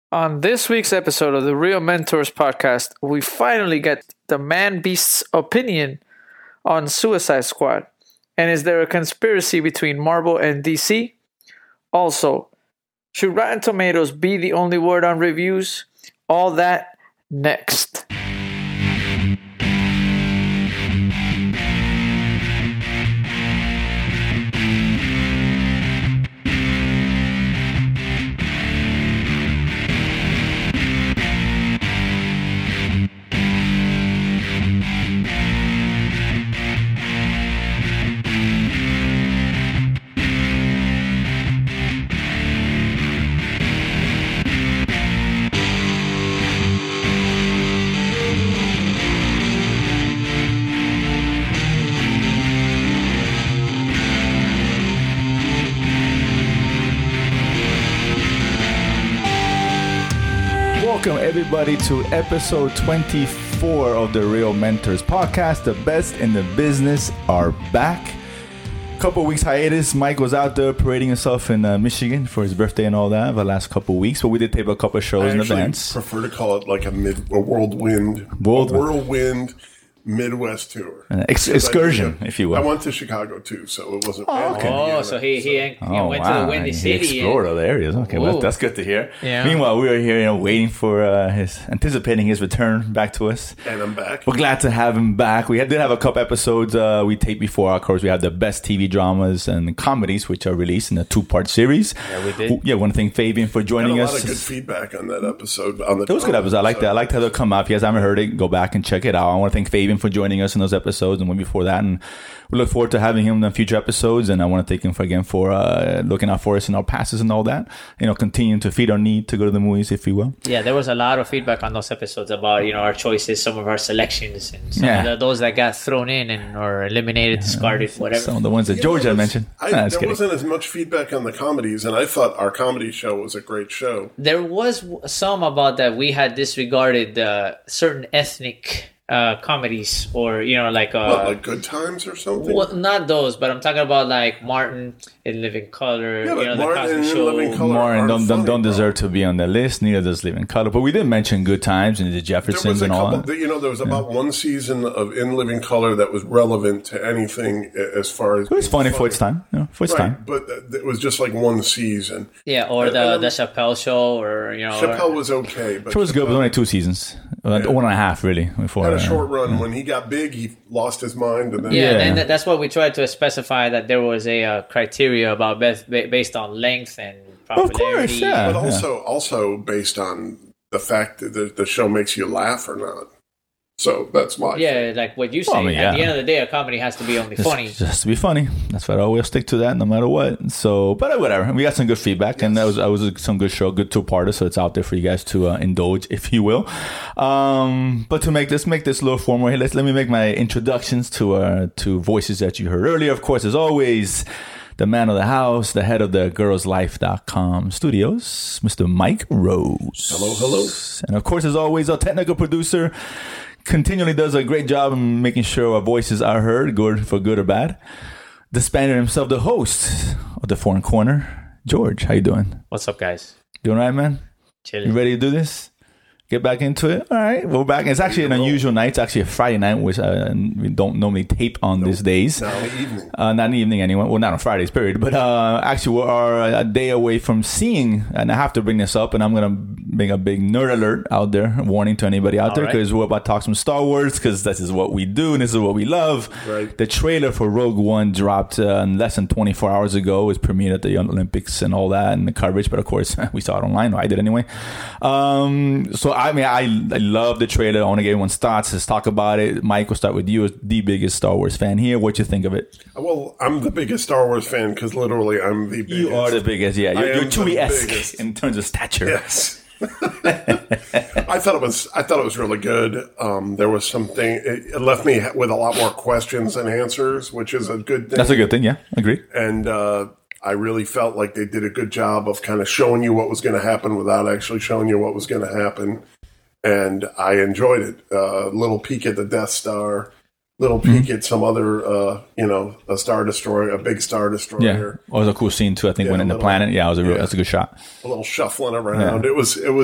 On this week's episode of the Real Mentors podcast, we finally get the man beast's opinion on Suicide Squad. And is there a conspiracy between Marvel and DC? Also, should Rotten Tomatoes be the only word on reviews? All that next. Welcome everybody to episode 24 of the Real Mentors podcast. The best in the business are back. Couple weeks hiatus. Mike was out there parading himself in Michigan for his birthday and all that the last couple weeks, but we did tape a couple of shows in advance. I prefer to call it like a whirlwind Midwest tour. Excursion, if you will. I went to Chicago too, so it wasn't. So he went to the Windy City. He explored other areas. Okay, well, that's good to hear. Yeah. Meanwhile, we were here, waiting for anticipating his return back to us. And I'm back. We're glad to have him back. We did have a couple episodes we taped before. Of course, we have the best TV dramas and comedies, which are released in a 2-part series. Yeah, we did. I want to thank Fabian for joining us. A lot of good feedback on that episode. It was a good episode. I liked that. I liked how they come out. If you guys haven't heard it, go back and check it out. I want to thank Fabian for joining us in those episodes and one before that, and we look forward to having him in future episodes. And I want to thank him for looking out for us in our passes and all that. Continuing to feed our need to go to the movies, if you will. Yeah, there was a lot of feedback on those episodes about our choices, some of our selections, and some of those that got thrown in or eliminated, discarded, whatever. Some of the ones that George had mentioned. There wasn't as much feedback on the comedies, and I thought our comedy show was a great show. There was some about that we had disregarded certain ethnic comedies, or like Good Times or something. Well, not those, but I'm talking about like Martin in Living Color. Yeah, the Martin Cosby Show. Living Color. Martin don't deserve to be on the list. Neither does Living Color. But we did mention Good Times and the Jeffersons and all that. There was about one season of In Living Color that was relevant to anything as far as. It was funny for its time. For its time. But it was just like one season. Yeah, or the Chappelle Show, or Chappelle was okay, but it was good. But only 2 seasons, 1.5 really. Before had a short run. When he got big, he lost his mind. And then and that's what we tried to specify, that there was a criteria about based on length and popularity. Of course, yeah. But also based on the fact that the show makes you laugh or not. So that's my thing. Like what you say. At the end of the day, a comedy has to be only funny. It has to be funny. That's why I always stick to that, no matter what. So, but whatever. We got some good feedback, and that was some good show, good 2-parter. So it's out there for you guys to indulge, if you will. But to make this a little formal here, let me make my introductions to voices that you heard earlier. Of course, as always, the man of the house, the head of the girlslife.com studios, Mr. Mike Rose. Hello. And of course, as always, our technical producer continually does a great job in making sure our voices are heard, good or bad. The Spaniard himself, the host of the Foreign Corner, George. How you doing? What's up, guys? Doing all right, man? Chilling. You ready to do this? Get back into it? All right, we're back. It's actually an unusual night. It's actually a Friday night, which we don't normally tape on these days. Not in the evening. Not in the evening anyway. Well, not on Fridays, period. But actually, we are a day away from seeing, and I have to bring this up, and I'm going to bring a big nerd alert out there, warning to anybody out there, because we're about to talk some Star Wars, because this is what we do, and this is what we love. Right. The trailer for Rogue One dropped less than 24 hours ago. It was premiered at the Olympics and all that, and the coverage, but of course, we saw it online. I did anyway. So, I love the trailer. I want to get everyone's thoughts. Let's talk about it. Mike, we'll start with you as the biggest Star Wars fan here. What you think of it? Well, I'm the biggest Star Wars fan because literally I'm the biggest. You are the biggest, yeah. You're Chewie-esque in terms of stature. Yes. I thought it was really good. There was something. It left me with a lot more questions than answers, which is a good thing. That's a good thing, yeah. Agree. And I really felt like they did a good job of kind of showing you what was going to happen without actually showing you what was going to happen. And I enjoyed it. Little peek at the Death Star. little peek at some other, a Star Destroyer, a big Star Destroyer. Yeah, it was a cool scene too. I think when in the planet, it was that's a good shot. A little shuffling around. Yeah.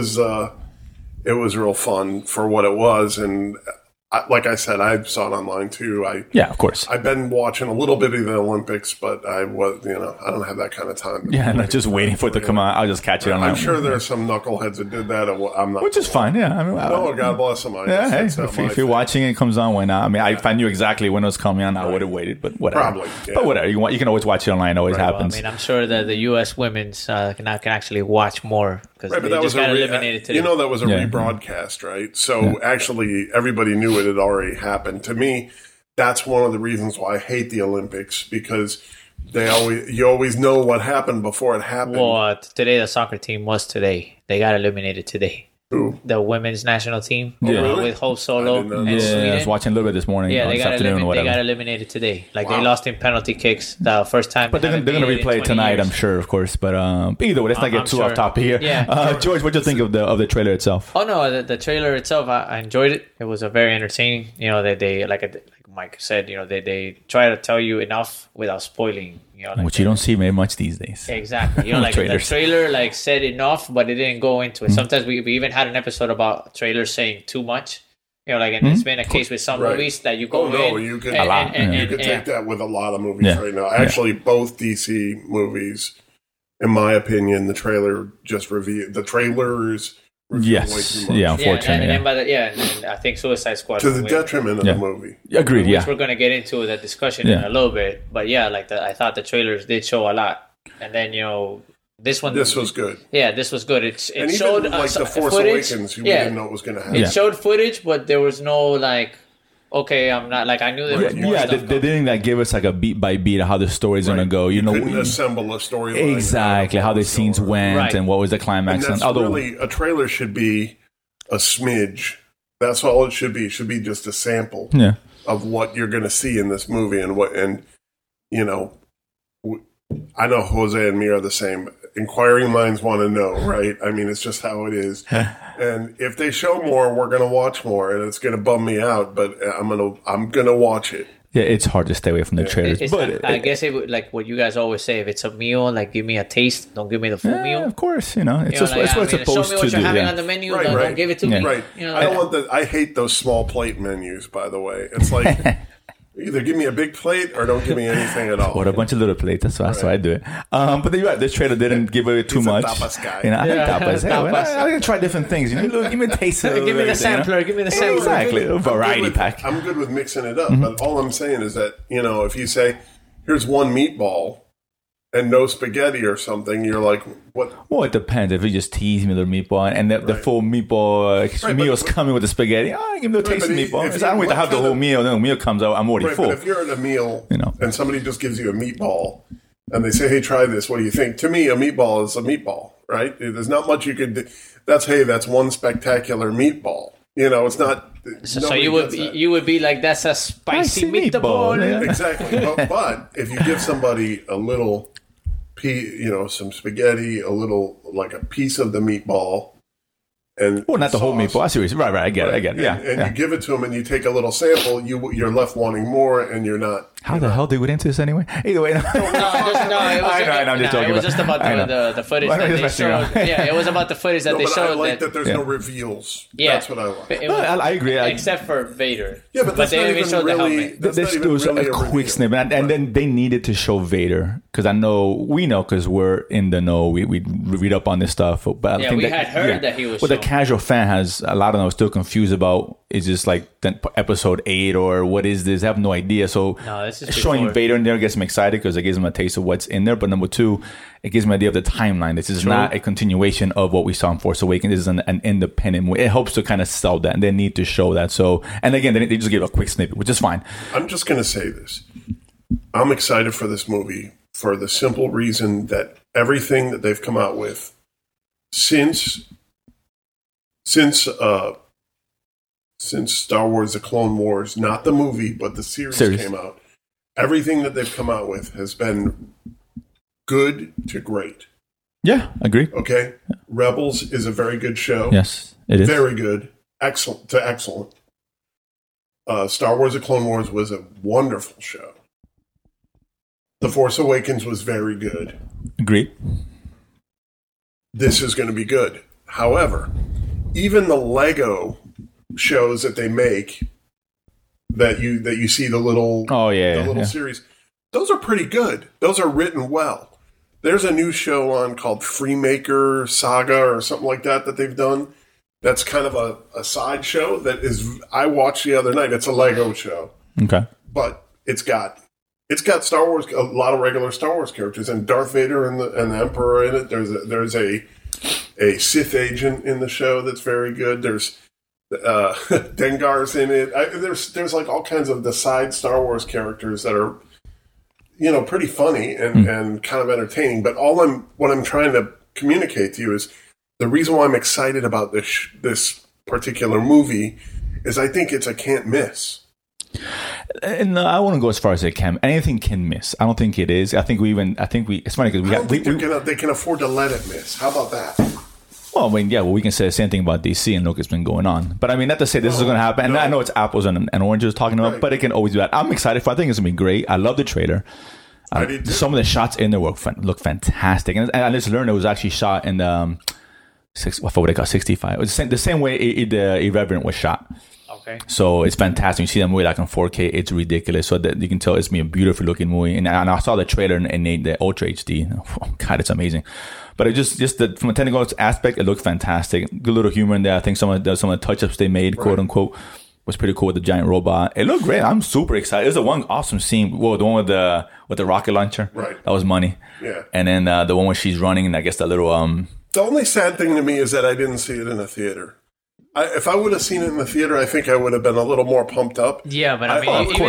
It was real fun for what it was, and like I said, I saw it online too. Of course. I've been watching a little bit of the Olympics, but I don't have that kind of time. Yeah, not just waiting for it to come out. I'll just catch it on. I'm sure there's some knuckleheads that did that. I'm not, which is fine. Yeah, I mean, no, God bless them. If you're watching it comes on, why not? I mean, if I knew exactly when it was coming on, I would have waited. But whatever. Probably. Yeah. But whatever. You can always watch it online. It always happens. Well, I mean, I'm sure that the U.S. women's can actually watch more because they just got eliminated today. That was a rebroadcast, right? So actually, everybody knew it had already happened. To me, that's one of the reasons why I hate the Olympics, because you always know what happened before it happened. Well, today the soccer team was today. They got eliminated today. Who? The women's national team really? with Hope Solo and Sweden. I was watching a little bit this morning. Yeah, they got eliminated today. Like they lost in penalty kicks the first time. But they're going to replay it tonight, I'm sure, of course. But either way, let's not get too off topic here. Yeah. George, what do you think of the trailer itself? Oh no, the trailer itself, I enjoyed it. It was a very entertaining. They like Mike said, they try to tell you enough without spoiling. Which you don't see very much these days. Exactly. The trailer said enough, but it didn't go into it. Sometimes we even had an episode about trailers saying too much. And it's been a case with some movies that you go in. You could take that with a lot of movies right now. Actually, both DC movies, in my opinion, the trailer just revealed the trailers. Yes. Yeah, unfortunately. And I think Suicide Squad to the detriment of the movie. Agreed. Which we're going to get into the discussion in a little bit. But I thought the trailers did show a lot, and then this was good. Yeah, this was good. It showed even, the Force footage. Awakens. We didn't know what was going to happen. It showed footage, but there was no okay, I'm not I knew there was more stuff they didn't give us a beat by beat of how the story's gonna go. You couldn't assemble a storyline. Exactly how the scenes went and what was the climax. And that's really a trailer should be a smidge. That's all it should be. It should be just a sample of what you're gonna see in this movie I know Jose and me are the same. Inquiring minds want to know, right? I mean, it's just how it is. And if they show more, we're going to watch more, and it's going to bum me out. But I'm going to watch it. Yeah, it's hard to stay away from the trailers. I guess it would, like what you guys always say, if it's a meal, give me a taste, don't give me the full meal. Of course, it's what it's supposed to do. Show me what you're having on the menu, don't give it to me. Right. I don't want that. I hate those small plate menus, by the way. It's like... Either give me a big plate or don't give me anything at all. What a bunch of little plates. That's why I do it. But you're right. This trailer didn't give away too much. He's a tapas guy. I hate tapas. I can try different things. Give me a taste. Give me the sampler. Give me the sampler. Exactly. A variety pack. I'm good with mixing it up. But all I'm saying is that, if you say, here's one meatball and no spaghetti or something, you're like, what? Well, it depends. If you just tease me the meatball and the full meatball meal's coming with the spaghetti, give me a taste of meatball. I don't wait to have the whole meal, then the meal comes out, I'm already full. But if you're at a meal and somebody just gives you a meatball and they say, hey, try this, what do you think? To me, a meatball is a meatball, right? There's not much you could do. That's one spectacular meatball. It's not... So you would be like, that's a spicy meatball. Yeah. Exactly. But if you give somebody a little... some spaghetti, a little, like a piece of the meatball, and not the whole meatball. I see what you're saying. Right. I get it. Yeah. And you give it to them, and you take a little sample. You're left wanting more, and you're not. How the hell did we get into this anyway? Either way, I'm just joking. It was just about the footage that they showed. Yeah, it was about the footage that they showed. I like that there's no reveals. Yeah, that's what I like. I agree. Except for Vader. Yeah, but that's not even really. There was a quick snippet, and then they needed to show Vader because we know because we're in the know. We read up on this stuff. But I think we had heard that he was. But the casual fan has a lot of them are still confused about. Is this like episode 8 or what is this? I have no idea. So showing Vader in there gets them excited because it gives them a taste of what's in there. But number 2, it gives them an idea of the timeline. This is not a continuation of what we saw in Force Awakens. This is an independent movie. It helps to kind of sell that, and they need to show that. So, and again, they just give a quick snippet, which is fine. I'm just going to say this. I'm excited for this movie for the simple reason that everything that they've come out with since Star Wars: The Clone Wars, not the movie, but the series came out, everything that they've come out with has been good to great. Yeah, agree. Okay? Yeah. Rebels is a very good show. Yes, it is. Very good. Excellent to excellent. Star Wars: The Clone Wars was a wonderful show. The Force Awakens was very good. Agreed. This is going to be good. However, even the Lego shows that they make, that you see the little series, those are pretty good. Those are written well. There's a new show on called Freemaker Saga or something like that they've done. That's kind of a side show that is, I watched the other night. It's a Lego show. Okay. But it's got Star Wars, a lot of regular Star Wars characters, and Darth Vader and the Emperor in it. There's a Sith agent in the show that's very good. There's Dengar's in it. There's like all kinds of the side Star Wars characters that are, pretty funny and kind of entertaining. But what I'm trying to communicate to you is the reason why I'm excited about this particular movie is I think it's a can't miss. And I wouldn't go as far as they can. Anything can miss. I don't think it is. It's funny because they can afford to let it miss. How about that? Well, I mean, we can say the same thing about DC and look, it's been going on. But I mean, not to say this is going to happen. And I know it's apples and oranges talking about, but it can always do that. I'm excited for it. I think it's going to be great. I love the trailer. Some of the shots in there look fantastic. And I just learned it was actually shot in the 65. It was the same way the Irreverent was shot. Okay. So it's fantastic. You see the movie like in 4K. It's ridiculous. So that you can tell it's a beautiful looking movie. And I saw the trailer in the Ultra HD. Oh, God, it's amazing. But it just from a technical aspect, it looked fantastic. Good little humor in there. I think some of the touch-ups they made, quote unquote, was pretty cool with the giant robot. It looked great. I'm super excited. There's the one awesome scene. Well, the one with the rocket launcher. Right. That was money. Yeah. And then the one where she's running, and I guess the little The only sad thing to me is that I didn't see it in a theater. If I would have seen it in the theater, I think I would have been a little more pumped up. Yeah, but I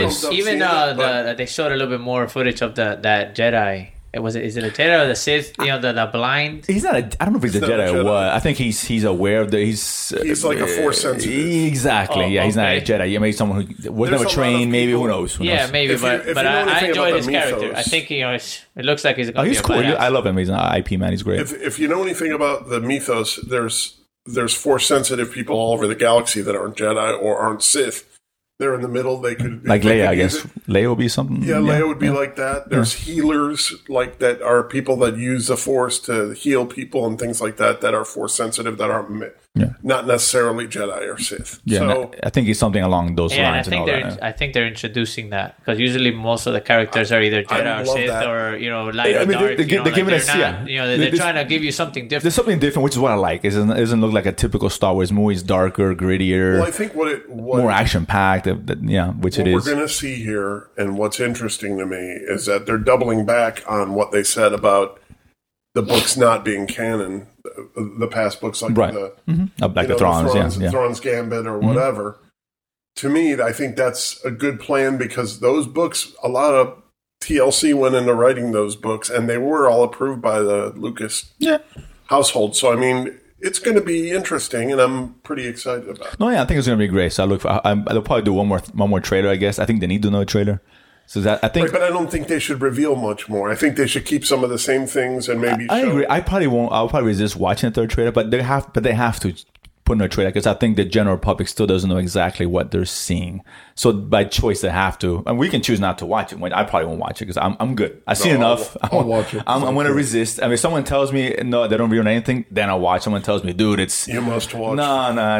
mean, they showed a little bit more footage of that Jedi. Is it a Jedi or the Sith? The blind. He's not. I don't know if he's a Jedi or what. I think he's aware of the. He's like a Force sensitive. Exactly. He's not a Jedi. Maybe someone who was never trained. Maybe who knows? Maybe. But I enjoyed his character. I think it looks like he's going to be he's cool. I love him. He's an IP man. He's great. If you know anything about the mythos, there's Force sensitive people all over the galaxy that aren't Jedi or aren't Sith. They're in the middle. They could like Leia, I guess. Leia would be something. Yeah, Leia would be like that. There's healers like that are people that use the Force to heal people and things like that are Force sensitive that aren't not necessarily Jedi or Sith. Yeah, so, I think it's something along those lines. I think they're introducing that because usually most of the characters are either Jedi or Sith or light or dark. They're giving us they're trying to give you something different. There's something different, which is what I like. It doesn't look like a typical Star Wars movie. It's darker, grittier. Well, I think more action packed. Which it is. What we're going to see here, and what's interesting to me, is that they're doubling back on what they said about the books not being canon, the past books like the Thrawn's Gambit or whatever. To me, I think that's a good plan because those books, a lot of TLC went into writing those books, and they were all approved by the Lucas household. So, I mean, it's going to be interesting, and I'm pretty excited about it. No, I think it's going to be great. So they'll probably do one more trailer, I guess. I think they need to know a trailer. So I think, but I don't think they should reveal much more. I think they should keep some of the same things and maybe. I agree. I probably won't. I'll probably resist watching the third trailer, but they have to put in a trailer because I think the general public still doesn't know exactly what they're seeing. So by choice, they have to. And we can choose not to watch it. I probably won't watch it because I'm good. I've seen enough. I'll watch it. I'm going to resist. I mean, if someone tells me no, they don't reveal anything, then I'll watch. Someone tells me, dude, it's you must watch. No.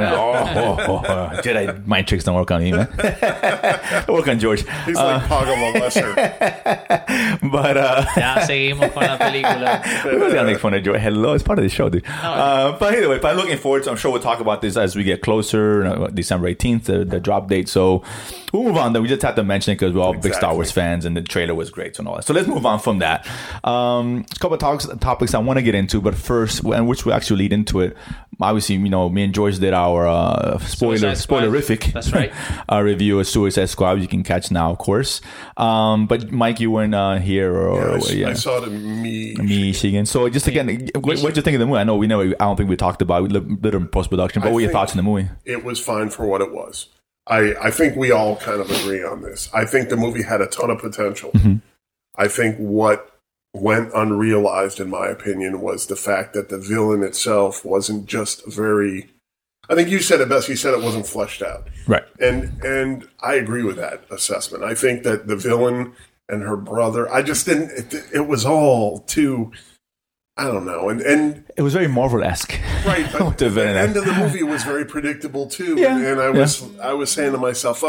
Jedi mind tricks don't work on me, man. Work on George. He's like Poggle the Lesser. But ya seguimos con la película. We're gonna make fun of George. Hello, it's part of the show, dude. But anyway, I'm looking forward to. I'm sure we'll talk about this as we get closer. December 18th, the drop date. So we'll move on. Then we just have to mention it because we're all big Star Wars fans, and the trailer was great and all that. So let's move on from that. A couple of topics I want to get into, but first, and which will actually lead into it. Obviously, me and George did our spoilerific. That's right. Review of Suicide Squad. You can catch now, of course. But Mike, you weren't here, I saw it in Michigan. So just again, what did you think of the movie? I know I don't think we talked about it. We did it in post production. But what were your thoughts on the movie? It was fine for what it was. I think we all kind of agree on this. I think the movie had a ton of potential. Mm-hmm. I think what went unrealized, in my opinion, was the fact that the villain itself wasn't just very I think you said it best. You said it wasn't fleshed out. Right. And I agree with that assessment. I think that the villain and her brother, I just didn't, it was all too, I don't know. And it was very Marvel-esque. Right. But the end of the movie was very predictable too. Yeah. And I was saying to myself,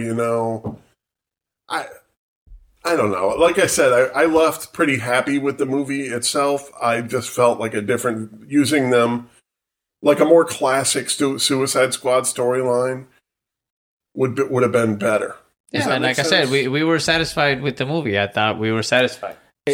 I don't know. Like I said, I left pretty happy with the movie itself. I just felt like using them like a more classic Suicide Squad storyline would have been better. Yeah, and like I said, we were satisfied with the movie. I thought we were satisfied.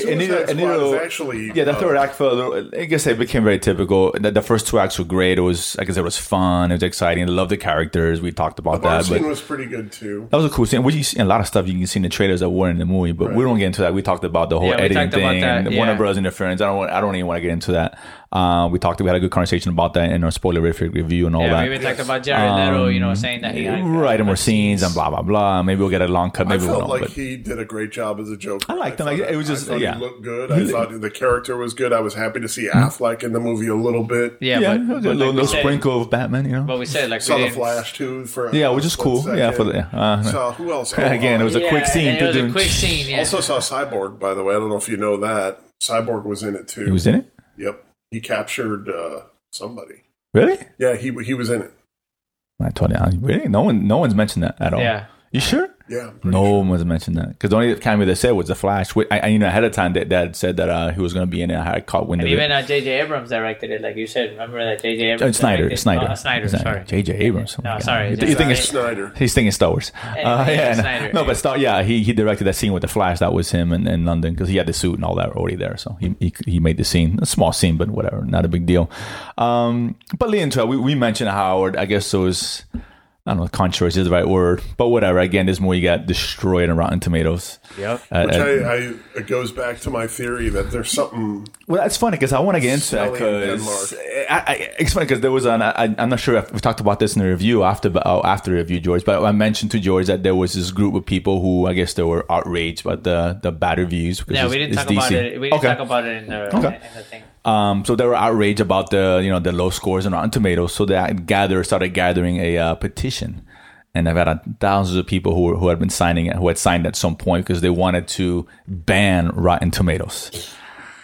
The third act felt, I guess it became very typical. The first 2 acts were great. It was, like I said, it was fun. It was exciting. I loved the characters. We talked about that. The scene was pretty good too. That was a cool scene. You see a lot of stuff you can see in the trailers that weren't in the movie, but we don't get into that. We talked about the whole editing thing, and the Warner Bros. Interference. I don't even want to get into that. We had a good conversation about that in our spoilerific review and all that. We even talked about Jared Leto, saying that he had and more scenes and blah blah blah. Maybe we'll get a long cut. Maybe I felt we won't. Like he did a great job as a Joker. I liked him. It was just he looked good. I thought the character was good. I was happy to see Affleck in the movie a little bit. But a little sprinkle of Batman. But we said saw the Flash too. Which is cool. Saw who else? Again, it was a quick scene. It was a quick scene. Yeah. Also saw Cyborg. By the way, I don't know if you know that Cyborg was in it too. He was in it. Yep. He captured somebody. Really? Yeah, he was in it. I told you, really? No one's mentioned that at all. Yeah. You sure? Yeah. No one was mentioned that because the only cameo they said was the Flash. I ahead of time that said that he was going to be in it. I had caught wind of it. And even J.J. Abrams directed it, like you said. Remember that J.J. Abrams? Snyder. Sorry. J.J. Abrams. No, sorry. You think it's Snyder? He's thinking Star Wars. Snyder. No, but he directed that scene with the Flash. That was him in London because he had the suit and all that already there. So he made the scene, a small scene, but whatever, not a big deal. But leading to it, we mentioned Howard. I guess it was. I don't know, controversy is the right word, but whatever. Again, this movie got destroyed on Rotten Tomatoes. Yep. Which it goes back to my theory that there's something. Well, that's funny because I want to get into that because it's funny because there was I'm not sure if we talked about this in the review after the review, George, but I mentioned to George that there was this group of people who I guess they were outraged by the bad reviews. Yeah, we didn't talk about it. We didn't talk about it in the thing. So they were outraged about the low scores on Rotten Tomatoes. So they started gathering a petition, and I've had thousands of people who had been who had signed at some point because they wanted to ban Rotten Tomatoes.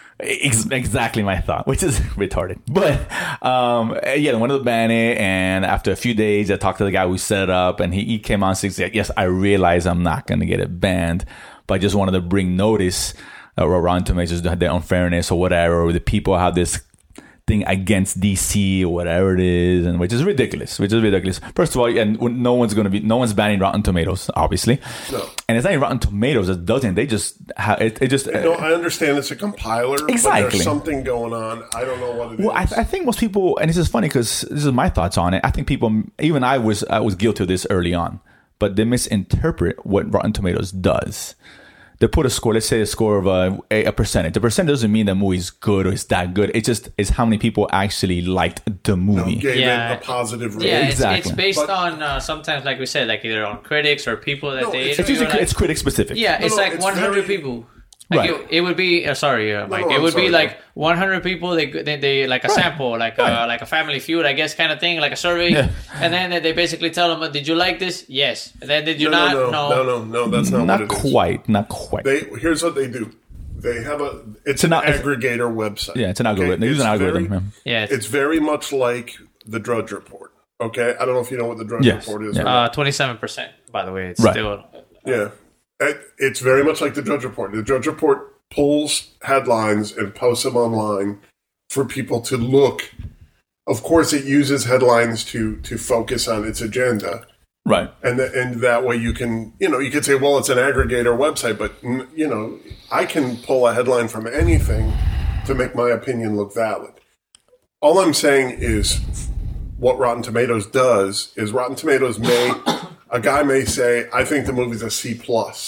Exactly my thought, which is retarded. But they wanted to ban it, and after a few days, I talked to the guy who set it up, and he came on and said, "Yes, I realize I'm not going to get it banned, but I just wanted to bring notice." Or Rotten Tomatoes, the unfairness or whatever, or the people have this thing against DC or whatever it is, and which is ridiculous. First of all, and no one's banning Rotten Tomatoes, obviously. No. And it's not even Rotten Tomatoes that doesn't. They just have it. I understand it's a compiler. Exactly. But there's something going on. I don't know what it is. Well, I think most people, and this is funny because this is my thoughts on it. I think people, even I was guilty of this early on, but they misinterpret what Rotten Tomatoes does. They put a score, let's say a score of a percentage. The percentage doesn't mean the movie's good or it's that good. It just is how many people actually liked the movie. Gave it a positive rating. Yeah, exactly. It's based on sometimes, like we said, like either on critics or people that it's critic specific. Yeah, it's 100 people. Like right. It would be Mike. It would be like 100 people. They like a sample, like a Family Feud, I guess, kind of thing, like a survey. Yeah. And then they basically tell them, "Did you like this? Yes." And then did you not? No. That's not what it is. Not quite. Here's what they do. They have it's an aggregator website. Yeah, it's an algorithm. They use an algorithm. It's very much like the Drudge Report. Okay, I don't know if you know what the Drudge Report is. 27%. By the way, it's still. Yeah. It's very much like the Drudge Report. The Drudge Report pulls headlines and posts them online for people to look. Of course, it uses headlines to focus on its agenda. Right. And that way you can say, well, it's an aggregator website, but, I can pull a headline from anything to make my opinion look valid. All I'm saying is what Rotten Tomatoes does is Rotten Tomatoes a guy may say, I think the movie's a C+,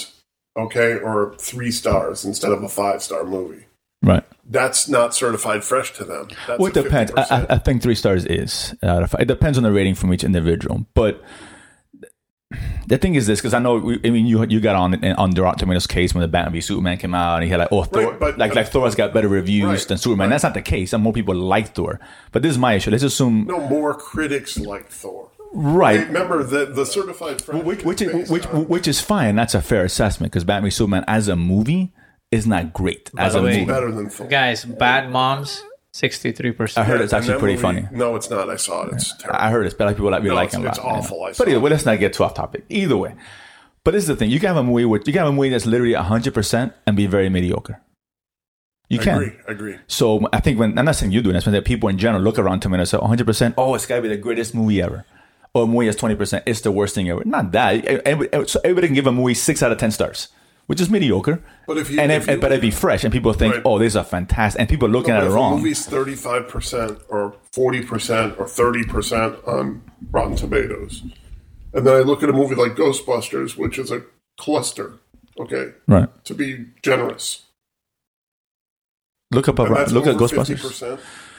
okay, or 3 stars instead of a 5-star movie. Right. That's not certified fresh to them. That's it depends. I think 3 stars is. It depends on the rating from each individual. But The thing is this, because I know, you got on the Rotten Tomatoes case when the Batman v Superman came out, and he had like, Thor, like Thor has got better reviews than Superman. That's not the case, and more people like Thor. But this is my issue. Let's assume more critics like Thor. Right. Remember the certified which is fine. That's a fair assessment, because Batman v Superman as a movie is not great as a movie. Better than Thor. Guys, Bad Moms. 63%. I heard it's actually pretty funny. No, it's not. I saw it. It's terrible. I heard it's people like liking it a lot. It's awful. But either way, let's not get too off topic. Either way, but this is the thing: you can have a movie that's literally 100% and be very mediocre. You can. Agree. So I think I'm not saying you do this, but that people in general look around to me and say 100%. Oh, it's got to be the greatest movie ever. Or a movie that's 20%. It's the worst thing ever. Not that. So everybody can give a movie 6 out of 10 stars. Which is mediocre, but it'd be fresh, and people think, "Oh, this is a fantastic," and people are looking at it wrong. If a movie's 35% or 40% or 30% on Rotten Tomatoes, and then I look at a movie like Ghostbusters, which is a cluster, okay, right? To be generous, look at Ghostbusters. 50%.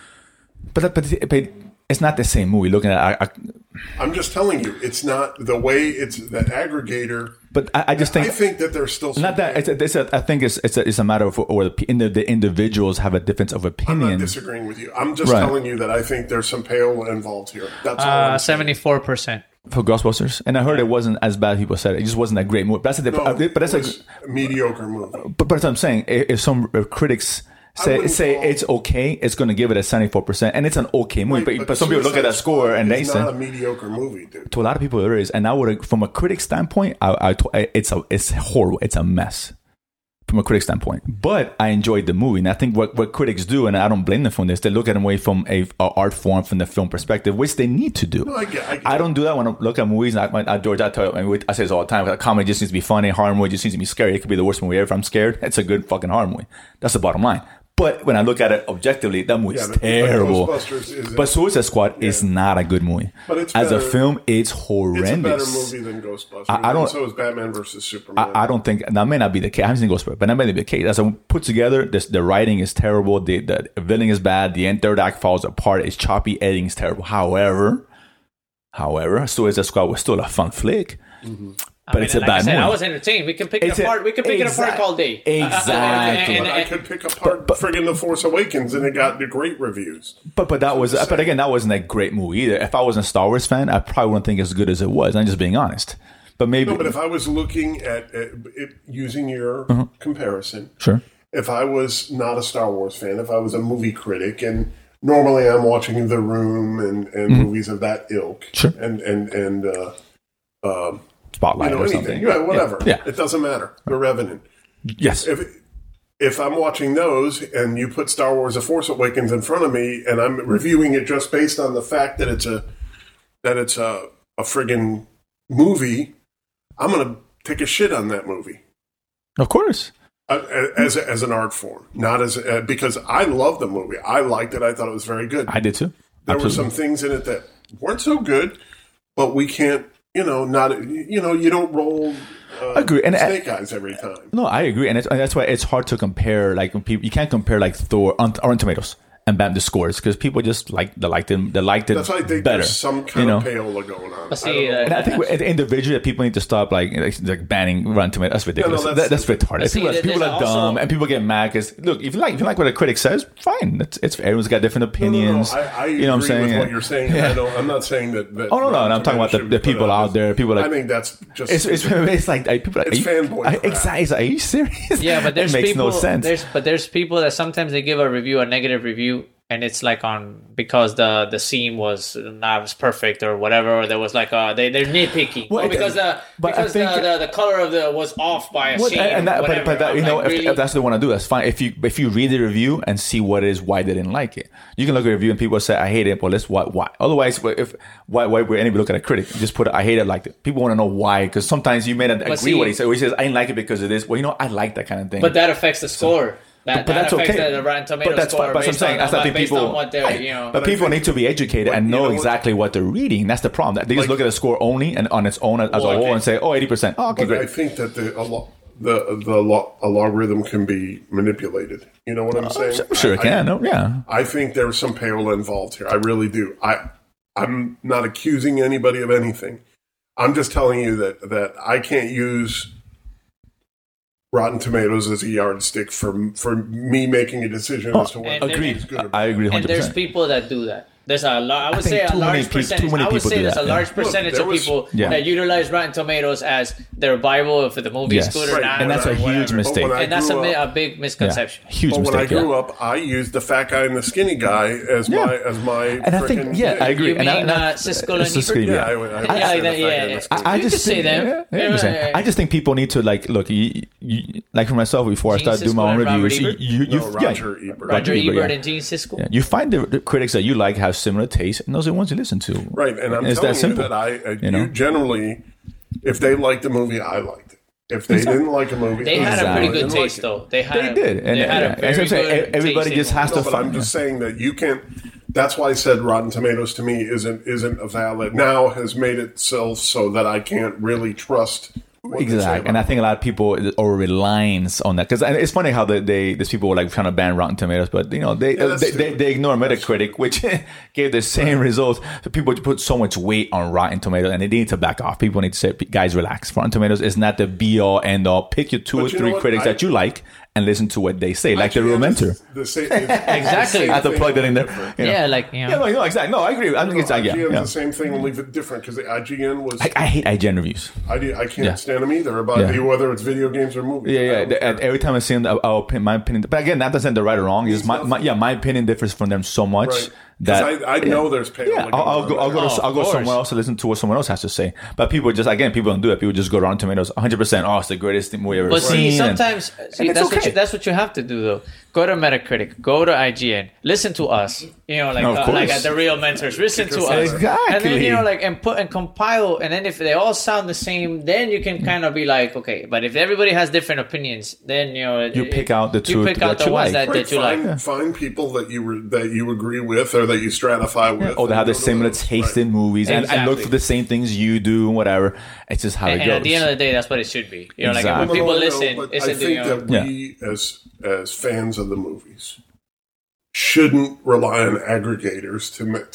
But it's not the same movie. Looking at, I'm just telling you, it's not the way it's the aggregator. But I think that there's still not that. I think it's a matter of where the individuals have a difference of opinion. I'm not disagreeing with you. I'm just telling you that I think there's some payola involved here. That's all. 74% for Ghostbusters, and I heard it wasn't as bad as people said. It just wasn't a great movie. But that's a mediocre movie. But what I'm saying, if some critics say it's okay, it's going to give it a 74%, and it's an okay movie. But some people look at that score and they say it's not a mediocre movie, dude. To a lot of people, it is. And I would, from a critic standpoint, it's horrible. It's a mess from a critic standpoint. But I enjoyed the movie, and I think what critics do, and I don't blame them for this, they look at it away from a art form, from the film perspective, which they need to do. No, I don't do that when I look at movies. George, I say this all the time. A comedy just needs to be funny. Horror movie just needs to be scary. It could be the worst movie ever. If I'm scared, it's a good fucking horror movie. That's the bottom line. But when I look at it objectively, that movie is terrible. But Suicide Squad is not a good movie. But it's as a film, it's horrendous. It's a better movie than Ghostbusters. So is Batman versus Superman. I don't think that may not be the case. I haven't seen Ghostbusters, but that may not be the case. As I put together, the writing is terrible. The villain is bad. The third act falls apart. It's choppy. Editing is terrible. However, Suicide Squad was still a fun flick. Mm-hmm. But it's a bad movie. I was entertained. We can pick it apart. We can pick it apart all day. Exactly. And I could pick apart friggin' The Force Awakens, and it got the great reviews. But again, that wasn't a great movie either. If I wasn't a Star Wars fan, I probably wouldn't think as good as it was. I'm just being honest. But maybe. No, but if I was looking at it using your comparison, sure. If I was not a Star Wars fan, if I was a movie critic, and normally I'm watching The Room and movies of that ilk, sure. and Spotlight or something. Yeah, whatever. Yeah. It doesn't matter. The Revenant. Yes. If I'm watching those and you put Star Wars: The Force Awakens in front of me and I'm reviewing it just based on the fact that it's a friggin' movie, I'm gonna take a shit on that movie. Of course. As an art form, not as because I love the movie. I liked it. I thought it was very good. I did too. There were some things in it that weren't so good, but we can't. You don't roll agree. And snake eyes every time. No, I agree, and that's why it's hard to compare. Like when people, you can't compare like Thor on Tomatoes and Batman the scores because people just liked it. That's why I think better. There's some kind of payola going on. And I think individually, people need to stop like banning Rotten Tomatoes. That's ridiculous. That's retarded. People are dumb, and people get mad because look, if you like what a critic says, fine. It's everyone's got different opinions. No, I you know what I'm saying? With what you're saying. Yeah. I'm not saying that. Oh no, I'm talking about the people out there. People like I think that's just. It's like people. It's fanboy. Exactly. Are you serious? Yeah, but there's it makes people, no sense. There's people that sometimes they give a negative review. And it's like because the scene was not as perfect or whatever, or there was like they're nitpicking because the color of was off by a scene. If that's what they want to do, that's fine. If you read the review and see what it is, why they didn't like it, you can look at a review and people say I hate it. Well, let's why. Otherwise, why would anybody look at a critic? Just put I hate it, liked it. People want to know why because sometimes you may not agree with what he says. Or he says I didn't like it because of this. Well, I like that kind of thing. But that affects the score. That that's affects okay. The Rotten Tomatoes score. But I'm saying that's not people. But people need to be educated and know exactly what they're reading. That's the problem. They just look at the score only and on its own as a whole and say, 80%. Oh, okay, great. I think that a logarithm can be manipulated. You know what I'm saying? Sure, it can. Yeah. I think there's some payola involved here. I really do. I'm not accusing anybody of anything. I'm just telling you that I can't use Rotten Tomatoes as a yardstick for me making a decision as to whether it's good or bad. I agree 100%. And there's people that do that. There's a lot. I would say a large percentage. I would say there's a large percentage of people that utilize Rotten Tomatoes as their Bible for the movie is good or not, and that's a huge mistake. And that's a big misconception. Huge mistake. When I grew up, I used the fat guy and the skinny guy as my. And I think I agree. You mean Siskel and Ebert? I just say them. I just think people need to like look. Like for myself, before I started doing my own reviews, Roger Ebert and Gene Siskel. You find the critics that you like have similar taste, and those are the ones you listen to. Right, and I'm telling you that you generally, if they liked the movie, I liked it. If they didn't like a movie, they had a pretty good taste, though. They did. Everybody just has to. But I'm just saying that you can't. That's why I said Rotten Tomatoes to me isn't a valid. Now has made itself so that I can't really trust. Exactly, and I think a lot of people over reliance on that because it's funny how these people were like trying to ban Rotten Tomatoes, but they ignore Metacritic, which gave the same results. So people put so much weight on Rotten Tomatoes, and they need to back off. People need to say, "Guys, relax. Rotten Tomatoes is not the be all end all. Pick your 2 or 3 critics that you like." And listen to what they say, like the Real Mentor. Exactly. I have to plug that in there. Yeah, like no, exactly. No, I agree. I think it's IGN's the same thing, only different because the IGN was. I hate IGN reviews. I can't stand them either about whether it's video games or movies. Every time I see them, I'll pin my opinion. But again, that doesn't they're right or wrong. Is my opinion differs from them so much. Right. That I know there's pain. Yeah, I'll go somewhere else to listen to what someone else has to say. But people don't do it. People just go Rotten Tomatoes 100%. Oh, it's the greatest movie ever. But sometimes that's what you have to do though. Go to Metacritic, go to IGN, listen to us. Like at the Real Mentors, listen to us. Exactly. And then and compile. And then if they all sound the same, then you can kind of be like, okay. But if everybody has different opinions, then you pick out the two. You pick out the ones that you like. Find people that you agree with or that you stratify with. Or they have the similar taste in movies and look for the same things you do and whatever. It's just how it goes. And at the end of the day, that's what it should be. Like when people listen, I think that we as fans of the movies shouldn't rely on aggregators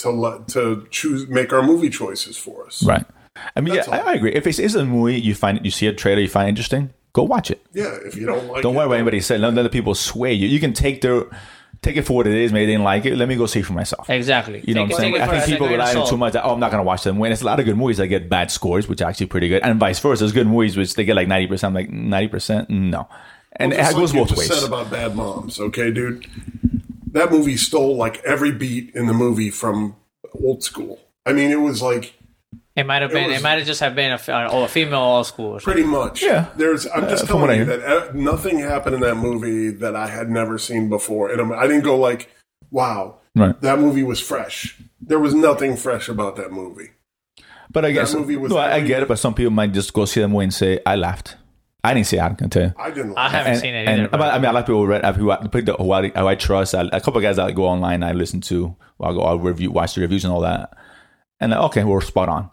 to make our movie choices for us. Right. I mean, I agree. If it is a movie you see a trailer you find interesting, go watch it. Yeah. If you don't like, don't worry about anybody saying. Don't let the people sway you. You can take it for what it is. Maybe they didn't like it. Let me go see it for myself. Exactly. You know what I'm saying? I think people rely on too much. I'm not going to watch them. When it's a lot of good movies that get bad scores, which are actually pretty good, and vice versa. There's good movies which they get like 90%. I'm like 90%. No, and it goes both ways. Said about Bad Moms, okay, dude. That movie stole like every beat in the movie from Old School. I mean, it was like. It might have been. It might have just have been a female all school. Pretty much. Yeah. I'm just telling you that nothing happened in that movie that I had never seen before, and I didn't go like, "Wow, that movie was fresh." There was nothing fresh about that movie. But I guess I get it. But some people might just go see the movie and say, "I laughed." I didn't see it. I can tell you. I didn't. I haven't seen it either. I mean, a lot of people read who I trust. A couple of guys that go online, I listen to. I'll watch the reviews and all that, and okay, we're spot on.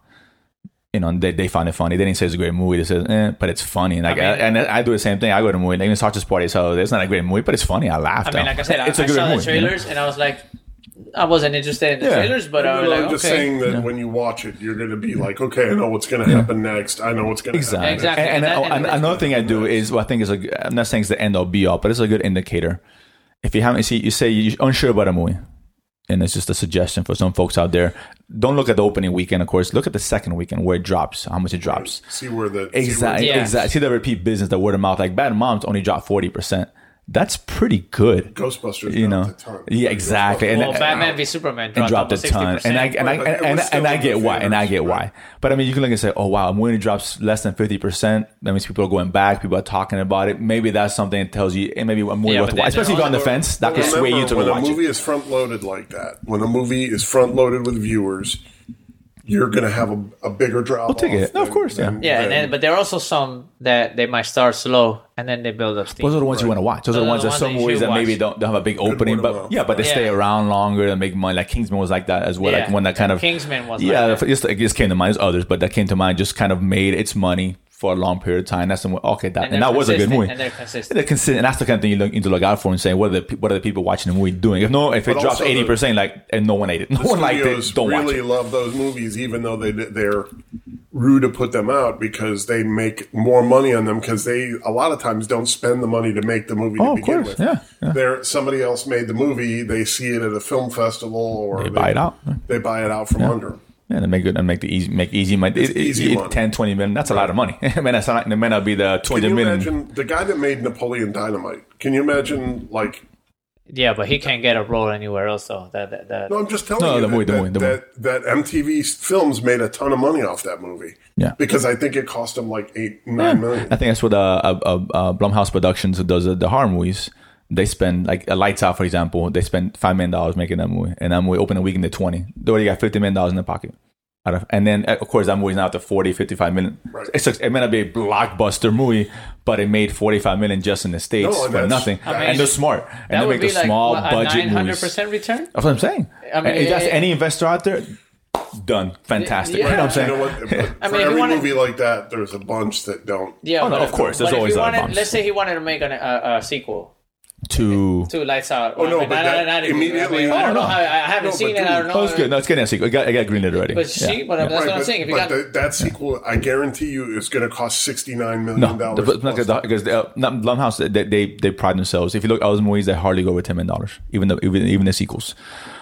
They find it funny. They didn't say it's a great movie. They said, but it's funny. And I do the same thing. I go to a movie. Even Sausage Party, so it's not a great movie, but it's funny. I laughed. I mean, like I said, I saw the trailers and I was like, I wasn't interested in the trailers, but I was like, I'm just saying that when you watch it, you're going to be like, okay, I know what's going to happen next. I know what's going to happen. Exactly. And another thing I do is, I think I'm not saying it's the end all be all, but it's a good indicator. If you haven't you say you're unsure about a movie. And it's just a suggestion for some folks out there. Don't look at the opening weekend, of course. Look at the second weekend where it drops, how much it drops. See where the exactly. See the repeat business, the word of mouth. Like Bad Moms only dropped 40%. That's pretty good. Ghostbusters dropped a ton. Yeah, exactly. And Batman v Superman dropped a ton. And I get why. But I mean, you can look and say, oh wow, when it drops less than 50%, that means people are going back, people are talking about it. Maybe that's something that tells you, maybe a movie worth watching. Especially if you're on the fence, that could sway you to watch it. When a movie is front loaded like that, when a movie is front loaded with viewers, you're going to have a bigger drop. I'll take it. Of course, yeah. But there are also some that they might start slow and then they build up steam. Those are the ones you want to watch. Those are the ones that some movies that maybe don't have a big opening, but they stay around longer and make money. Like Kingsman was like that as well. Like one that kind of Kingsman was like that. It just came to mind. There's others, but that came to mind. Just kind of made its money for a long period of time. That's that was a good movie. And they're consistent. And that's the kind of thing you need to look out for and say, what are the people watching the movie doing? If it drops 80%, and no one ate it, no one liked it, don't watch it. Really love those movies, even though they're rude to put them out because they make more money on them because they a lot of times don't spend the money to make the movie to begin with. Yeah. Somebody else made the movie. They see it at a film festival or they buy it out. They buy it out from under them. Yeah, and make easy money. Easy money. 10, 20 million. That's a lot of money. It may not be the 200 million. Imagine the guy that made Napoleon Dynamite? Can you imagine like? Yeah, but he can't get a role anywhere else, though. No, I'm just telling you that MTV Films made a ton of money off that movie. Yeah, because I think it cost them like $8-9 million. I think that's what Blumhouse Productions, who does the horror movies. They spend like Lights Out, for example. They spend $5 million making that movie, and that movie opened a week in the 20. They already got $50 million in their pocket. And then, of course, that movie's now up to 40, 55 million. Right. It may not be a blockbuster movie, but it made 45 million just in the States for nothing. And they're smart. And they make the small budget movies. 900% return? That's what I'm saying. I mean, if that's any investor out there, done. Fantastic. Yeah. You know what I'm saying? You know what? For every movie like that, there's a bunch that don't. Yeah, of course. There's always a bunch. Let's say he wanted to make a sequel. To Lights Out. Oh no, but that immediately. I don't know how. I haven't seen it. I don't know. Oh, it's good. No, it's getting a sequel. I got greenlit already. But that's what I'm saying. That sequel, I guarantee you, is going to cost $69 million. No, because Blumhouse, they pride themselves. If you look at other movies, they hardly go over $10 million, even the sequels.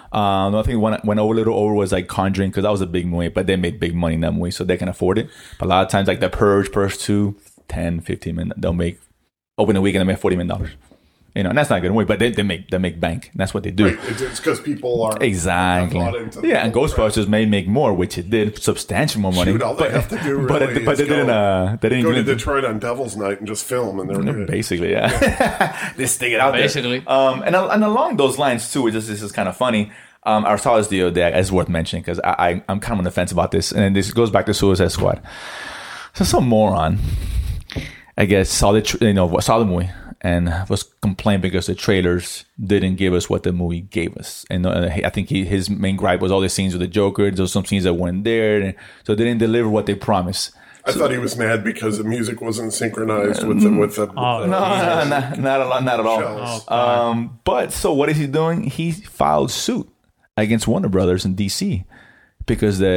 I think went a little over was like Conjuring, because that was a big movie, but they made big money in that movie, so they can afford it. But a lot of times, like The Purge 2, 10, 15 million, they'll make open a week and they make $40 million. You know, and that's not a good movie, but they make bank. And that's what they do. Right. It's because people are exactly. Yeah, and Ghostbusters may make more, which it did, substantial more money. Shoot, all they have to do really but they didn't go to Detroit on Devil's Night and just film, and they're good. Basically, yeah. They stick it out basically. There. And along those lines too, this is kind of funny. I saw this the other day. It's worth mentioning because I'm kind of on the fence about this, and this goes back to Suicide Squad. So some moron, I guess, saw the movie. And was complaining because the trailers didn't give us what the movie gave us. And I think his main gripe was all the scenes with the Joker. There was some scenes that weren't there. And so they didn't deliver what they promised. I thought he was mad because the music wasn't synchronized with the not at all. But so what is he doing? He filed suit against Warner Brothers in DC. Because they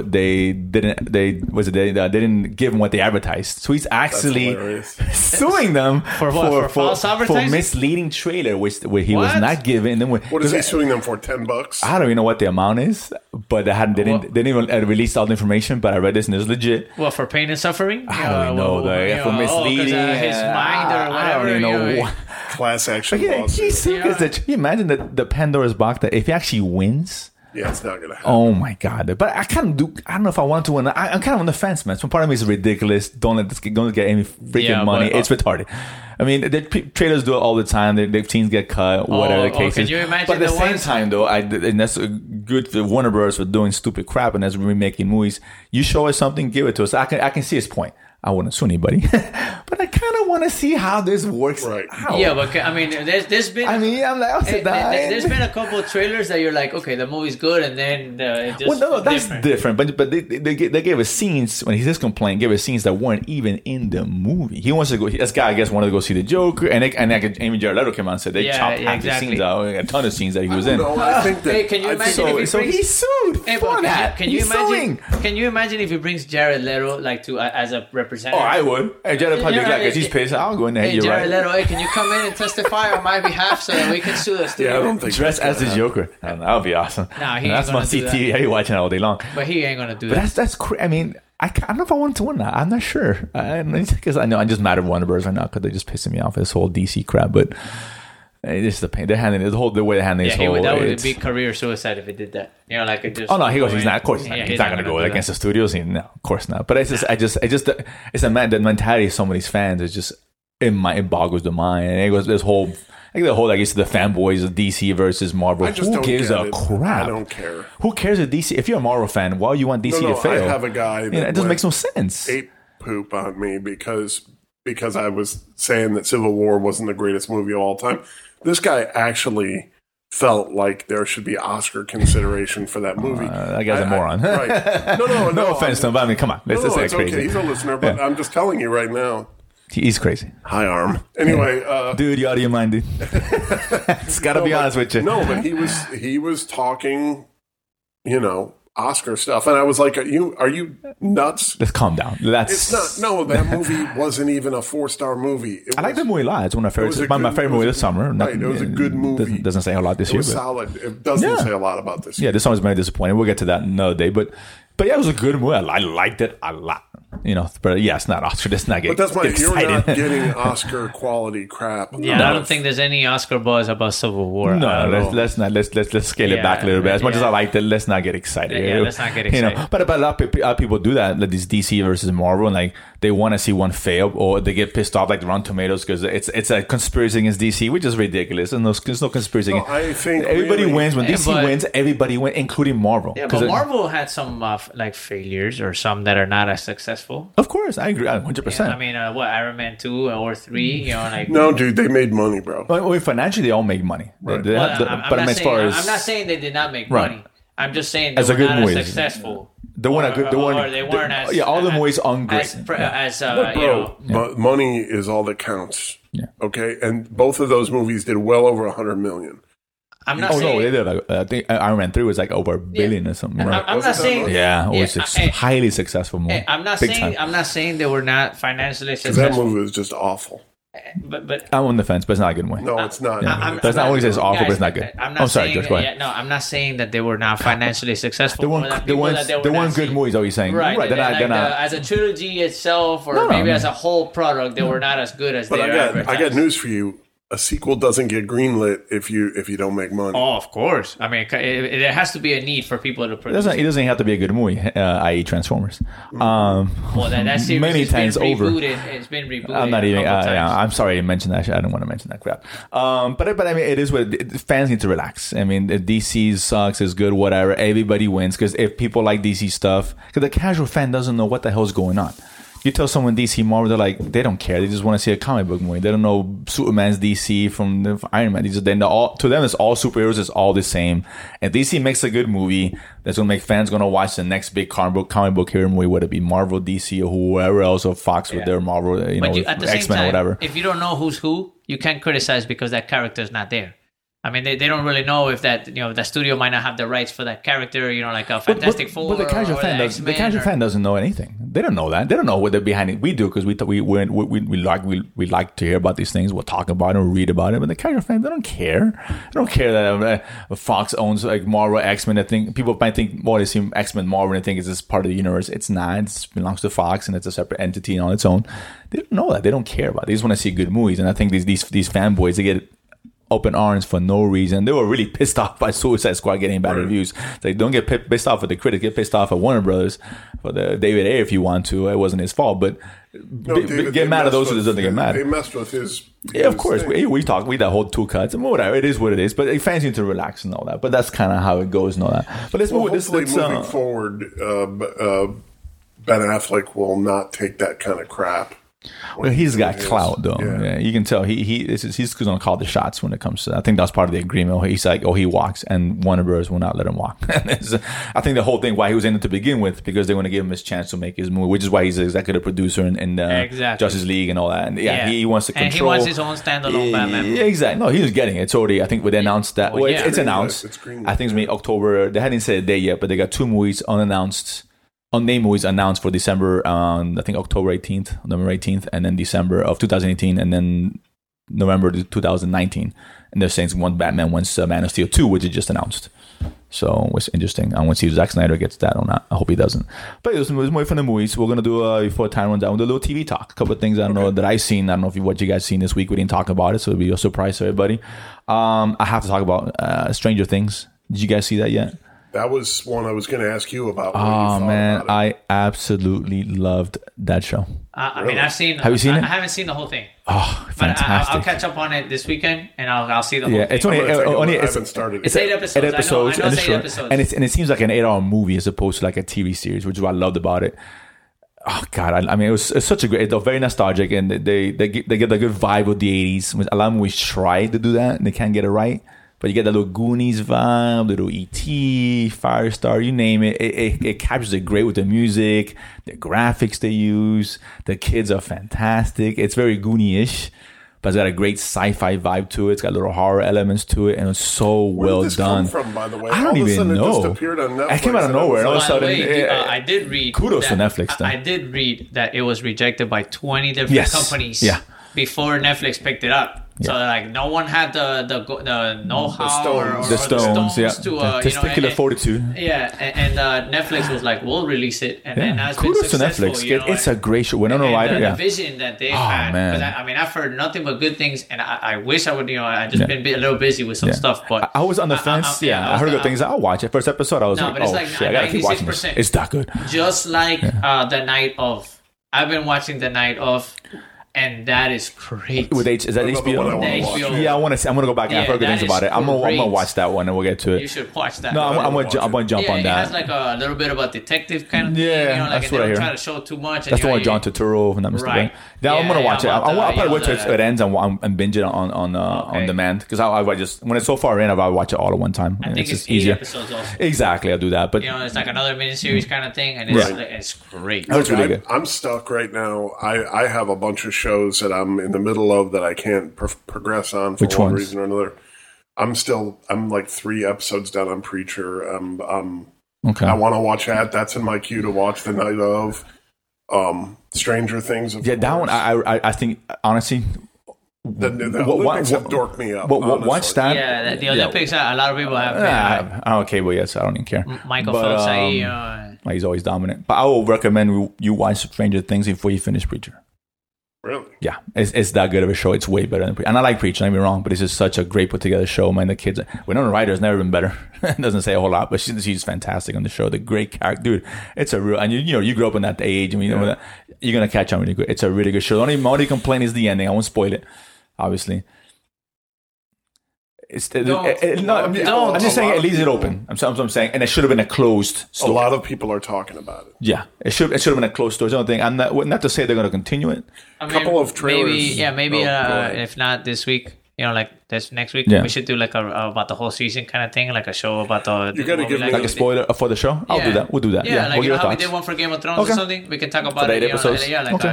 didn't give him what they advertised, so he's actually suing them for false advertising, for misleading trailer, where he was not given. And then what is he suing them for? $10? I don't even know what the amount is, but they didn't even release all the information. But I read this and it's legit. Well, for pain and suffering, I don't know. For misleading his mind or whatever. I don't even know. Class action lawsuit. He's suing because can you imagine the Pandora's box that if he actually wins. Yeah, it's not going to happen. Oh my God. But I don't know if I want to win. I'm kind of on the fence, man. Some part of me is ridiculous. Don't get any freaking money. It's retarded. I mean, the trailers do it all the time. Their teams get cut, whatever the case is. Can you imagine but at the same time, though, and that's good for Warner Bros. For doing stupid crap and as remaking movies. You show us something, give it to us. I can see his point. I wouldn't sue anybody, but I kind of want to see how this works. Right. Out. Yeah, but I mean, there's been. I mean, I'm like, there's been a couple of trailers that you're like, okay, the movie's good, and then it just. Well, no, that's different. But they gave us scenes when he just complained. Gave us scenes that weren't even in the movie. He wants to go. This guy, I guess, wanted to go see the Joker, and Amy Jared Leto came out and said they chopped half the scenes out, a ton of scenes that he was in. I think that. Hey, can you imagine if he so he sued for that? Can you imagine? Can you imagine if he brings Jared Leto like to as a representative? Oh, I would. Hey, Jared probably like, he's pissed. I'll go in there. Hey, You're Jared right. Leto, hey, can you come in and testify on my behalf so that we can sue us? Yeah, I don't think dress as the Joker. That would be awesome. Nah, that's my CT. I watching it all day long. But he ain't gonna do that. But that's crazy. I mean, I don't know if I want to win that. I'm not sure. Because I know I'm just mad at Warner Bros. right now because they're just pissing me off with this whole DC crap. But it's the pain. They're handling the way they're handling this whole. That would be career suicide if it did that. You know, like it just. Oh no, he's not. Of course, he's not going to go against the studios. No, of course not. But it's just, it's the mentality of some of these fans is just it boggles the mind. And it goes this whole. Like the whole, I guess, the fanboys of DC versus Marvel. Who gives a crap? I don't care. Who cares if DC? If you're a Marvel fan, why you want DC to fail? I have a guy that it doesn't make no sense. Ate poop on me because I was saying that Civil War wasn't the greatest movie of all time. This guy actually felt like there should be Oscar consideration for that movie. That guy's a moron. Right? No offense to him, but I mean, come on, let's say it's crazy. Okay. He's a listener, but I'm just telling you right now. He's crazy. High arm. Anyway, dude, you out of your mind, dude. It's got to be honest with you. No, but he was talking, Oscar stuff, and I was like, are you nuts? Let's calm down. It's not. No, that movie wasn't even a 4-star movie. I like the movie a lot. It's one of my favorites. My favorite movie this summer. Right, it was a good movie. Doesn't say a lot this year. It was solid. It doesn't say a lot about this year. Yeah, this summer's very disappointing. We'll get to that another day. But yeah, it was a good movie. I liked it a lot. But yeah, it's not Oscar. That's not getting. But that's you're not getting Oscar quality crap. Yeah, no. I don't think there's any Oscar buzz about Civil War. No, let's scale it back a little bit. As much as I liked it, let's not get excited. Yeah, let's not get excited. But a lot of people do that. Like this DC versus Marvel, and like they want to see one fail, or they get pissed off, like the Rotten Tomatoes, because it's a conspiracy against DC, which is ridiculous. And there's no conspiracy. No, I think everybody wins when DC wins. Everybody wins, including Marvel. Yeah, but Marvel had some like failures or some that are not as successful. Of course, I agree 100%. Yeah, I mean, Iron Man 2 or 3, like... No, dude, they made money, bro. But financially, they all make money. Right. I'm not saying they did not make money. I'm just saying they were not as successful. They weren't as... Yeah, all the movies on great. Money is all that counts. Yeah. Okay? And both of those movies did well over $100 million. I'm not saying... no, they did. I think Iron Man 3 was like over $1 billion or something. Right? I'm not saying... Yeah, it was a highly successful movie. I'm not saying they were not financially successful. That movie was just awful. But I'm on the fence, but it's not a good one. No, it's not. Yeah. That's not always awful, but it's not good. I'm not sorry, Josh, go ahead. I'm not saying that they were not financially successful. They weren't good movies, are you saying? Right. They're not. As a trilogy itself, or maybe as a whole product, they were not as good as they are. I got news for you. A sequel doesn't get greenlit if you don't make money. Oh, of course. I mean, it has to be a need for people to produce. It doesn't have to be a good movie, i.e. Transformers. Well, that series many times over. It's been rebooted. I'm not even. I'm sorry to mention that. I don't want to mention that crap. But I mean, it is what fans need to relax. I mean, if DC sucks, is good, whatever. Everybody wins because if people like DC stuff, because the casual fan doesn't know what the hell's going on. You tell someone DC Marvel, they're like, they don't care. They just want to see a comic book movie. They don't know Superman's DC from Iron Man. To them, it's all superheroes. It's all the same. And DC makes a good movie that's going to make fans going to watch the next big comic book hero movie, whether it be Marvel, DC, or whoever else, or Fox with their Marvel, X-Men or whatever. If you don't know who's who, you can't criticize because that character is not there. I mean, they don't really know if that the studio might not have the rights for that character. Like a Fantastic Four. But the casual fan doesn't know anything. They don't know that. They don't know what they're behind it. We do because we like to hear about these things. We'll talk about it. We'll read about it. But the casual fan, they don't care. They don't care that Fox owns like Marvel, X-Men. I think people might think, they see X-Men, Marvel, and they think it's just part of the universe. It's not. It belongs to Fox, and it's a separate entity on its own. They don't know that. They don't care about it. They just want to see good movies. And I think these fanboys, they get open arms for no reason. They were really pissed off by Suicide Squad getting bad reviews. They don't get pissed off at the critics. Get pissed off at Warner Brothers for the David Ayer if you want to. It wasn't his fault, but get mad at those who doesn't get mad. They messed with his. Yeah, of course. We talked. We that whole 2 cuts and whatever. It is what it is. But fans need to relax and all that. But that's kind of how it goes and all that. But hopefully moving forward, Ben Affleck will not take that kind of crap. Well, he's got clout though. Yeah, you can tell he's going to call the shots when it comes to that. I think that's part of the agreement. He's like, he walks, and Warner Bros. Will not let him walk. I think the whole thing why he was in it to begin with because they want to give him his chance to make his movie, which is why he's the executive producer in Justice League and all that. And he wants to control. And he wants his own standalone Batman. Yeah, exactly. No, he's getting it. It's already. I think they announced that. Well, it's announced. I think it's going to be October. They hadn't said a day yet, but they got 2 movies unannounced. Unnamed movies announced for December, I think November 18th, and then December of 2018, and then November 2019. And they're saying one's Batman, one's Man of Steel 2, which is just announced. So it was interesting. I want to see if Zack Snyder gets that or not. I hope he doesn't. But it was more from the movies. We're going to do, before time runs out, we'll do a little TV talk. A couple of things I don't know that I've seen. I don't know what you guys seen this week. We didn't talk about it, so it'll be a surprise to everybody. I have to talk about Stranger Things. Did you guys see that yet? That was one I was going to ask you about. Oh man, I absolutely loved that show. I mean, I've seen. Have you seen it? I haven't seen the whole thing. Oh, fantastic! I'll catch up on it this weekend, and I'll see the whole thing. It's only I haven't started. It's 8 episodes. 8 episodes, I know it's 8 episodes. And it seems like an 8-hour movie as opposed to like a TV series, which is what I loved about it. Oh God! I mean, it's such a great. It's very nostalgic, and they get the good vibe of the 80s. A lot of movies try to do that, and they can't get it right. But you get that little Goonies vibe, little E.T., Firestar, you name it. It captures it great with the music, the graphics they use. The kids are fantastic. It's very Goonie-ish, but it's got a great sci-fi vibe to it. It's got little horror elements to it, and it's so well done. Come from, by the way? I don't even know. It just appeared on Netflix. It came out of nowhere, and all of a sudden, I did read. Kudos to Netflix. Then. I did read that it was rejected by 20 different companies. Yeah. Before Netflix picked it up. So like no one had the know-how or the stones to testicular fortitude. Yeah, and Netflix was like, we'll release it, and then has been kudos to successful. Netflix. It's a great show. Winona Ryder, the vision that they had. Man. I mean, I've heard nothing but good things, and I wish I would. I just been a little busy with some stuff, but I was on the fence. I heard good things. I'll watch it. First episode, I was like, oh shit, I gotta keep watching this. It's that good. Just like The Night Of. I've been watching The Night Of. And that is great. With is that HBO? Yeah, I want to. I'm gonna go back and I've heard good things about it. I'm gonna watch that one and we'll get to it. You should watch that. No, I'm gonna jump on that. It has like a little bit of a detective kind of thing. Yeah, like that's what I hear. Try to show too much. That's the one with John Turturro and that Mr. Right. Yeah, I'm gonna watch it. I'll probably wait till it ends and binge it on demand because I just when it's so far in, I'll watch it all at one time. I think it's easier. Episodes also. Exactly, I'll do that. But it's like another miniseries kind of thing, and it's great. That's really good. I'm stuck right now. I have a bunch of shows that I'm in the middle of that I can't progress on for one reason or another. I'm like 3 episodes down on Preacher. Okay. I want to watch that. That's in my queue to watch The Night Of. Stranger Things. That one. I think honestly, the Olympics have dorked me up. Watch that. Yeah, the Olympics. A lot of people have. I'm okay with yes. I don't even care. Michael Phelps. He's always dominant. But I will recommend you watch Stranger Things before you finish Preacher. Really? Yeah, it's that good of a show. It's way better than Preacher. And I like Preacher, don't get me wrong, but it's just such a great put together show, man. The kids, Winona Ryder has never been better. It doesn't say a whole lot, but she's fantastic on the show. The great character, dude. It's a real, and you grew up in that age. I mean, you're gonna catch on really good. It's a really good show. The only complaint is the ending. I won't spoil it, obviously. I'm just saying it leaves it open. I'm saying, and it should have been a closed story. A lot of people are talking about it. Yeah, it should have been a closed story. That's the thing. I'm not to say they're going to continue it. A couple of trailers. Maybe if not this week, like this next week, we should do like about the whole season kind of thing, like a show about the. You got to give me like a spoiler for the show. I'll do that. We'll do that. Yeah, like how we did one for Game of Thrones or something. We can talk about it. 8 episodes.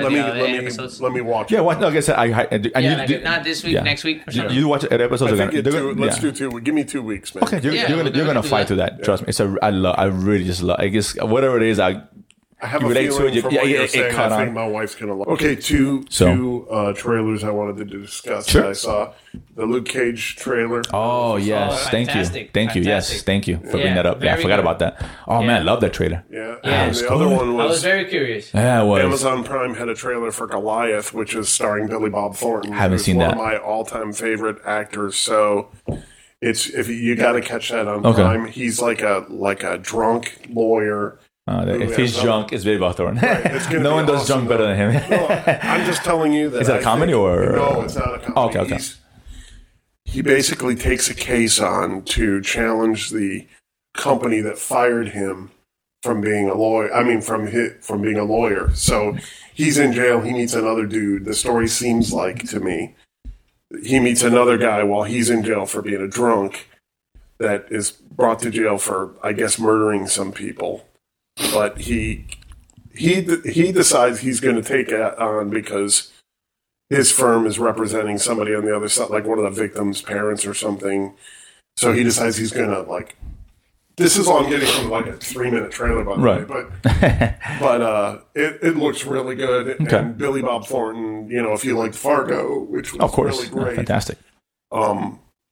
Let me watch. Yeah, like I said, if not this week, next week. For sure. You watch 8 episodes. Let's do 2. Give me 2 weeks, man. Okay, you're gonna fight to that. Trust me. I really just love. I guess whatever it is, I have a feeling from what you're saying, I think my wife's going to love it. Okay, two trailers I wanted to discuss that I saw. The Luke Cage trailer. Oh, yes. Thank you. Yes, thank you for bringing that up. Yeah, I forgot about that. Oh, man, I love that trailer. Yeah. And the other one was... I was very curious. Yeah, it was. Amazon Prime had a trailer for Goliath, which is starring Billy Bob Thornton. Haven't seen that. One of my all-time favorite actors, so... If you got to catch that on Prime. He's like a drunk lawyer... if he's drunk, it's Billy Bob Thornton. Right, no one does drunk better than him. I'm just telling you that. Is that a comedy or? No, it's not a comedy. Okay. He basically takes a case on to challenge the company that fired him from being a lawyer. I mean, from being a lawyer. So he's in jail. He meets another dude. The story seems like to me, he meets another guy while he's in jail for being a drunk that is brought to jail for, I guess, murdering some people. But he decides he's going to take it on because his firm is representing somebody on the other side, like one of the victims' parents or something. So he decides he's going to this is all I'm getting from like a 3-minute trailer, by the way. But it looks really good. Okay. And Billy Bob Thornton, if you liked Fargo, which was really great. Fantastic. I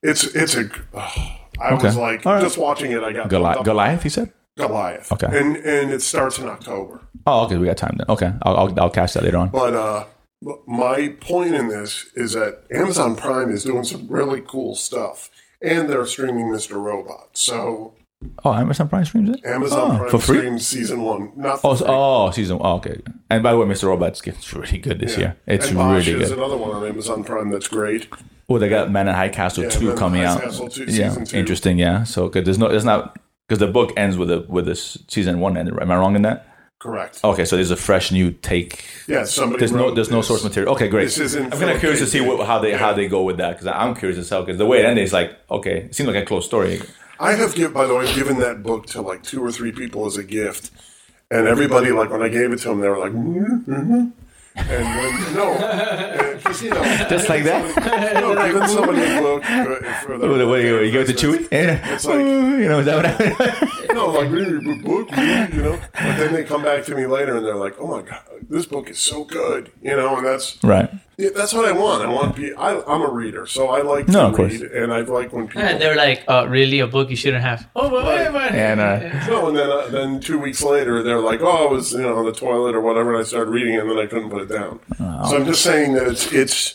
was like, just watching it, I got Goliath, he said? Goliath. Okay. And it starts in October. Oh, okay. We got time then. Okay. I'll catch that later on. But my point in this is that Amazon Prime is doing some really cool stuff. And they're streaming Mr. Robot. So... Oh, Amazon Prime streams it? Amazon Prime for free? streams season 1. Not for free. Season 1. Oh, okay. And by the way, Mr. Robot's really good this year. It's and really Bosch good. There's another one on Amazon Prime that's great. Oh, they got Man in High Castle 2 coming out. Castle 2, season 2. Interesting, yeah. So good. There's not... Because the book ends with this season 1 ended. Am I wrong in that? Correct. Okay, so there's a fresh new take. Yeah, there's no source material. Okay, great. I'm kind of curious to see how they go with that because I'm curious as hell because the way it ended is like okay, it seems like a closed story. I have by the way given that book to like 2 or 3 people as a gift, and everybody when I gave it to them they were like, And then, Just like that? Giving somebody a book. You give it to Chewy? It's like, is that what happened? no, like, read a book, But then they come back to me later and they're like, oh my God, this book is so good, and that's right. Yeah, that's what I want. I'm a reader, so I like to read, and I like when people. And they're like, really, a book you shouldn't have. Oh, wait. And then 2 weeks later, they're like, oh, I was on the toilet or whatever, and I started reading it, and then I couldn't put it down. Oh. So I'm just saying that it's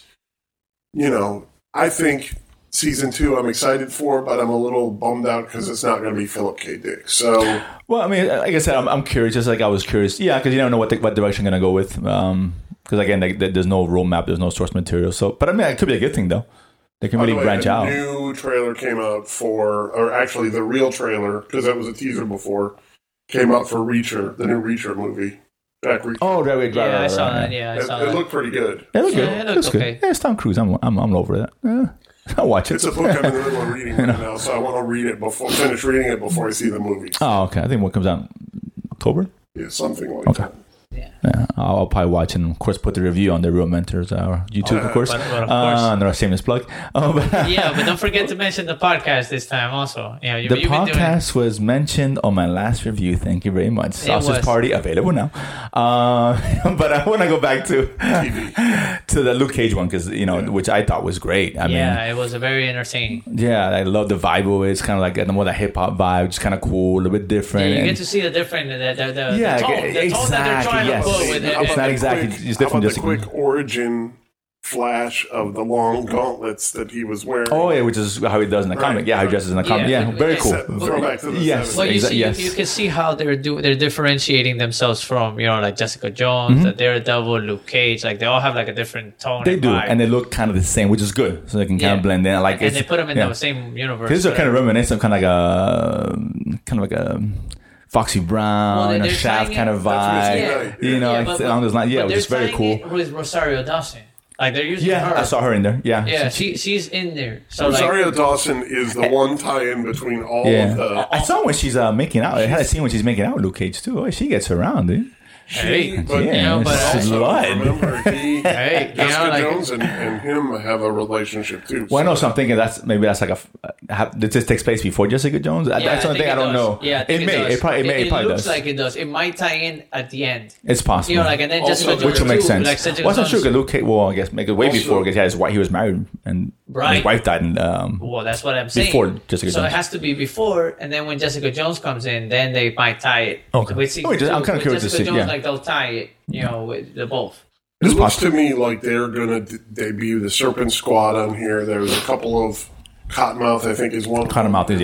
I think season 2 I'm excited for, but I'm a little bummed out because it's not going to be Philip K. Dick. So, well, I mean, like I said, I'm curious, just like I was curious. Yeah, because you don't know what direction you're going to go with. Because again, there's no roadmap, there's no source material. So, but I mean, it could be a good thing though. They can really branch out. The new trailer came out or actually the real trailer, because that was a teaser before, came out for Reacher, the new Reacher movie. Jack Reacher. Oh, right. I saw that. Yeah, I saw that. It looked pretty good. It looked good. Yeah, it looks okay. Yeah, it's Tom Cruise. I'm over that. I'll watch it. It's a book I'm in the middle of reading right now, so I want to read it finish reading it before I see the movie. Oh, okay. I think what comes out October? Yeah, something like that. Yeah, I'll probably watch and of course put the review on the Real Mentors YouTube, of course. But of course. Not a shameless plug. But don't forget to mention the podcast this time also. The podcast was mentioned on my last review. Thank you very much. Sausage Party available now. But I want to go back to the Luke Cage one because which I thought was great. I mean, it was a very entertaining. Yeah, I love the vibe of it. It's kind of like more the hip hop vibe, just kind of cool, a little bit different. Yeah, you get to see the different the tone exactly. that they're trying to put with it. It's not exactly. It's different. Just a quick origin flash of the long gauntlets that he was wearing. Oh yeah, which is how he does in the comic. Yeah, how he dresses in the comic. Yeah, very cool. Throwback to the 70s. Well, you can see how they're differentiating themselves from like Jessica Jones, the Daredevil, Luke Cage. Like they all have like a different tone. They do, and they look kind of the same, which is good. So they can kind of blend in. Like and they put them in the same universe. These are kind of reminiscent, kind of like a Foxy Brown, Shaft kind of vibe, along those lines. Yeah, which is very cool. With Rosario Dawson, like they're using her. I saw her in there. Yeah, she's in there. So Rosario Dawson is the one tie-in between all of the. I saw when she's making out. I had a scene when she's making out with Luke Cage too. Oh, she gets around, dude. Remember, Jessica Jones and him have a relationship too. Well, I know, so I'm thinking that's like this takes place before Jessica Jones. That's something I don't know. Yeah, it probably looks does. like it does. It might tie in at the end. It's possible. And then Jessica Jones, which will make sense. Well, that's not true. Luke Cage, I guess make it way before because he was married and his wife died. Well, that's what I'm saying. Before Jessica Jones, so it has to be before, and then when Jessica Jones comes in, then they might tie it. Okay. I'm kind of curious to see. Like they'll tie it, with the both. It looks to me like they're going to debut the Serpent Squad on here. There's a couple of Cottonmouth, I think, is one. Cottonmouth is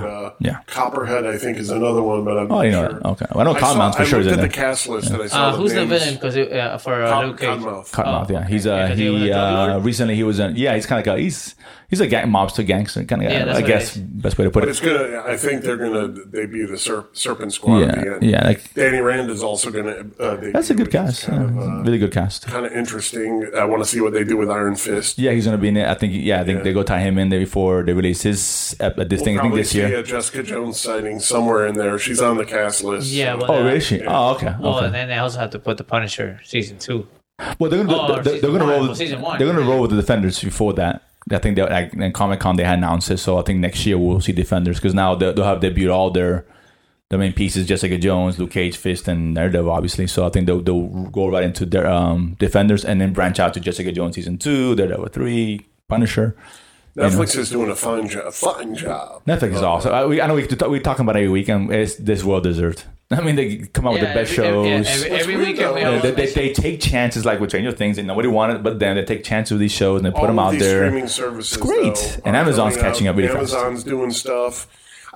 Copperhead, I think, is another one, but I'm not sure. Okay, well, I know Cottonmouth for sure is in there. I looked at the cast list and I saw who's the villain? Because for Luke Cage, Cottonmouth, He's recently he was in. Yeah, he's kind of like he's a mobster gangster kind of guy. I guess best way to put it. But it's gonna. I think they're gonna debut the Serpent Squad at the end. Yeah, like Danny Rand is also gonna. That's a good cast. Really good cast. Kind of interesting. I want to see what they do with Iron Fist. Yeah, he's gonna be in it. I think they go tie him in there before they release his this thing. I think this year. A Jessica Jones sighting somewhere in there. She's on the cast list. Yeah. So. Well, is she? Yeah. Oh, okay. Well, and then they also have to put the Punisher season 2. Well, they're gonna roll with the Defenders before that. I think in Comic-Con they had announced it, so I think next year we'll see Defenders because now they'll have debuted all the main pieces: Jessica Jones, Luke Cage, Fist, and Daredevil, obviously. So I think they'll go right into their Defenders and then branch out to Jessica Jones season 2, Daredevil 3, Punisher. Netflix is doing a fine job. Netflix is awesome. I know we're talking about every week, and it's this well deserved. I mean, they come out with the best shows. Every week, they take chances, like with Stranger Things, and nobody wanted, but then they take chances with these shows and they put them out there. Streaming services, it's great, and Amazon's catching up really fast. Amazon's doing stuff.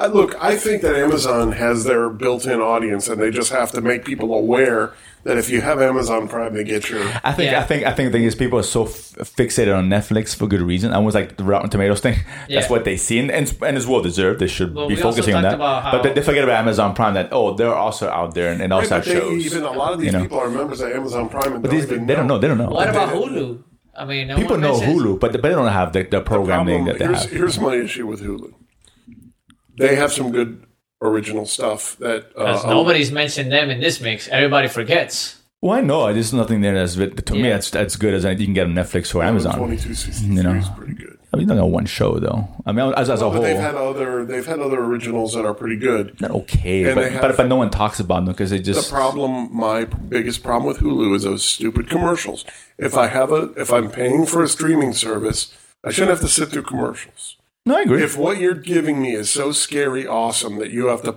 I think that Amazon has their built-in audience, and they just have to make people aware that if you have Amazon Prime, they get your. I think the thing is people are so fixated on Netflix for good reason. Almost like the Rotten Tomatoes thing. That's what they see, and it's well deserved. They should be focusing on that. But they forget about Amazon Prime. That they're also out there and also have shows. Even a lot of these people are members of Amazon Prime, and they don't know. They don't know. What about Hulu? I mean, people know Hulu, but they don't have the programming that they have. Here's my issue with Hulu. They have some good original stuff that nobody's mentioned them in this mix. Everybody forgets. Well, I know. There's nothing there that's to me that's good as you can get on Netflix or Amazon. 2263 is pretty good. I mean, not got one show though. I mean, as a whole, they've had other originals that are pretty good. Not okay, but no one talks about them because they just my biggest problem with Hulu is those stupid commercials. If I'm paying for a streaming service, I shouldn't have to sit through commercials. No, I agree. If what you're giving me is so scary awesome that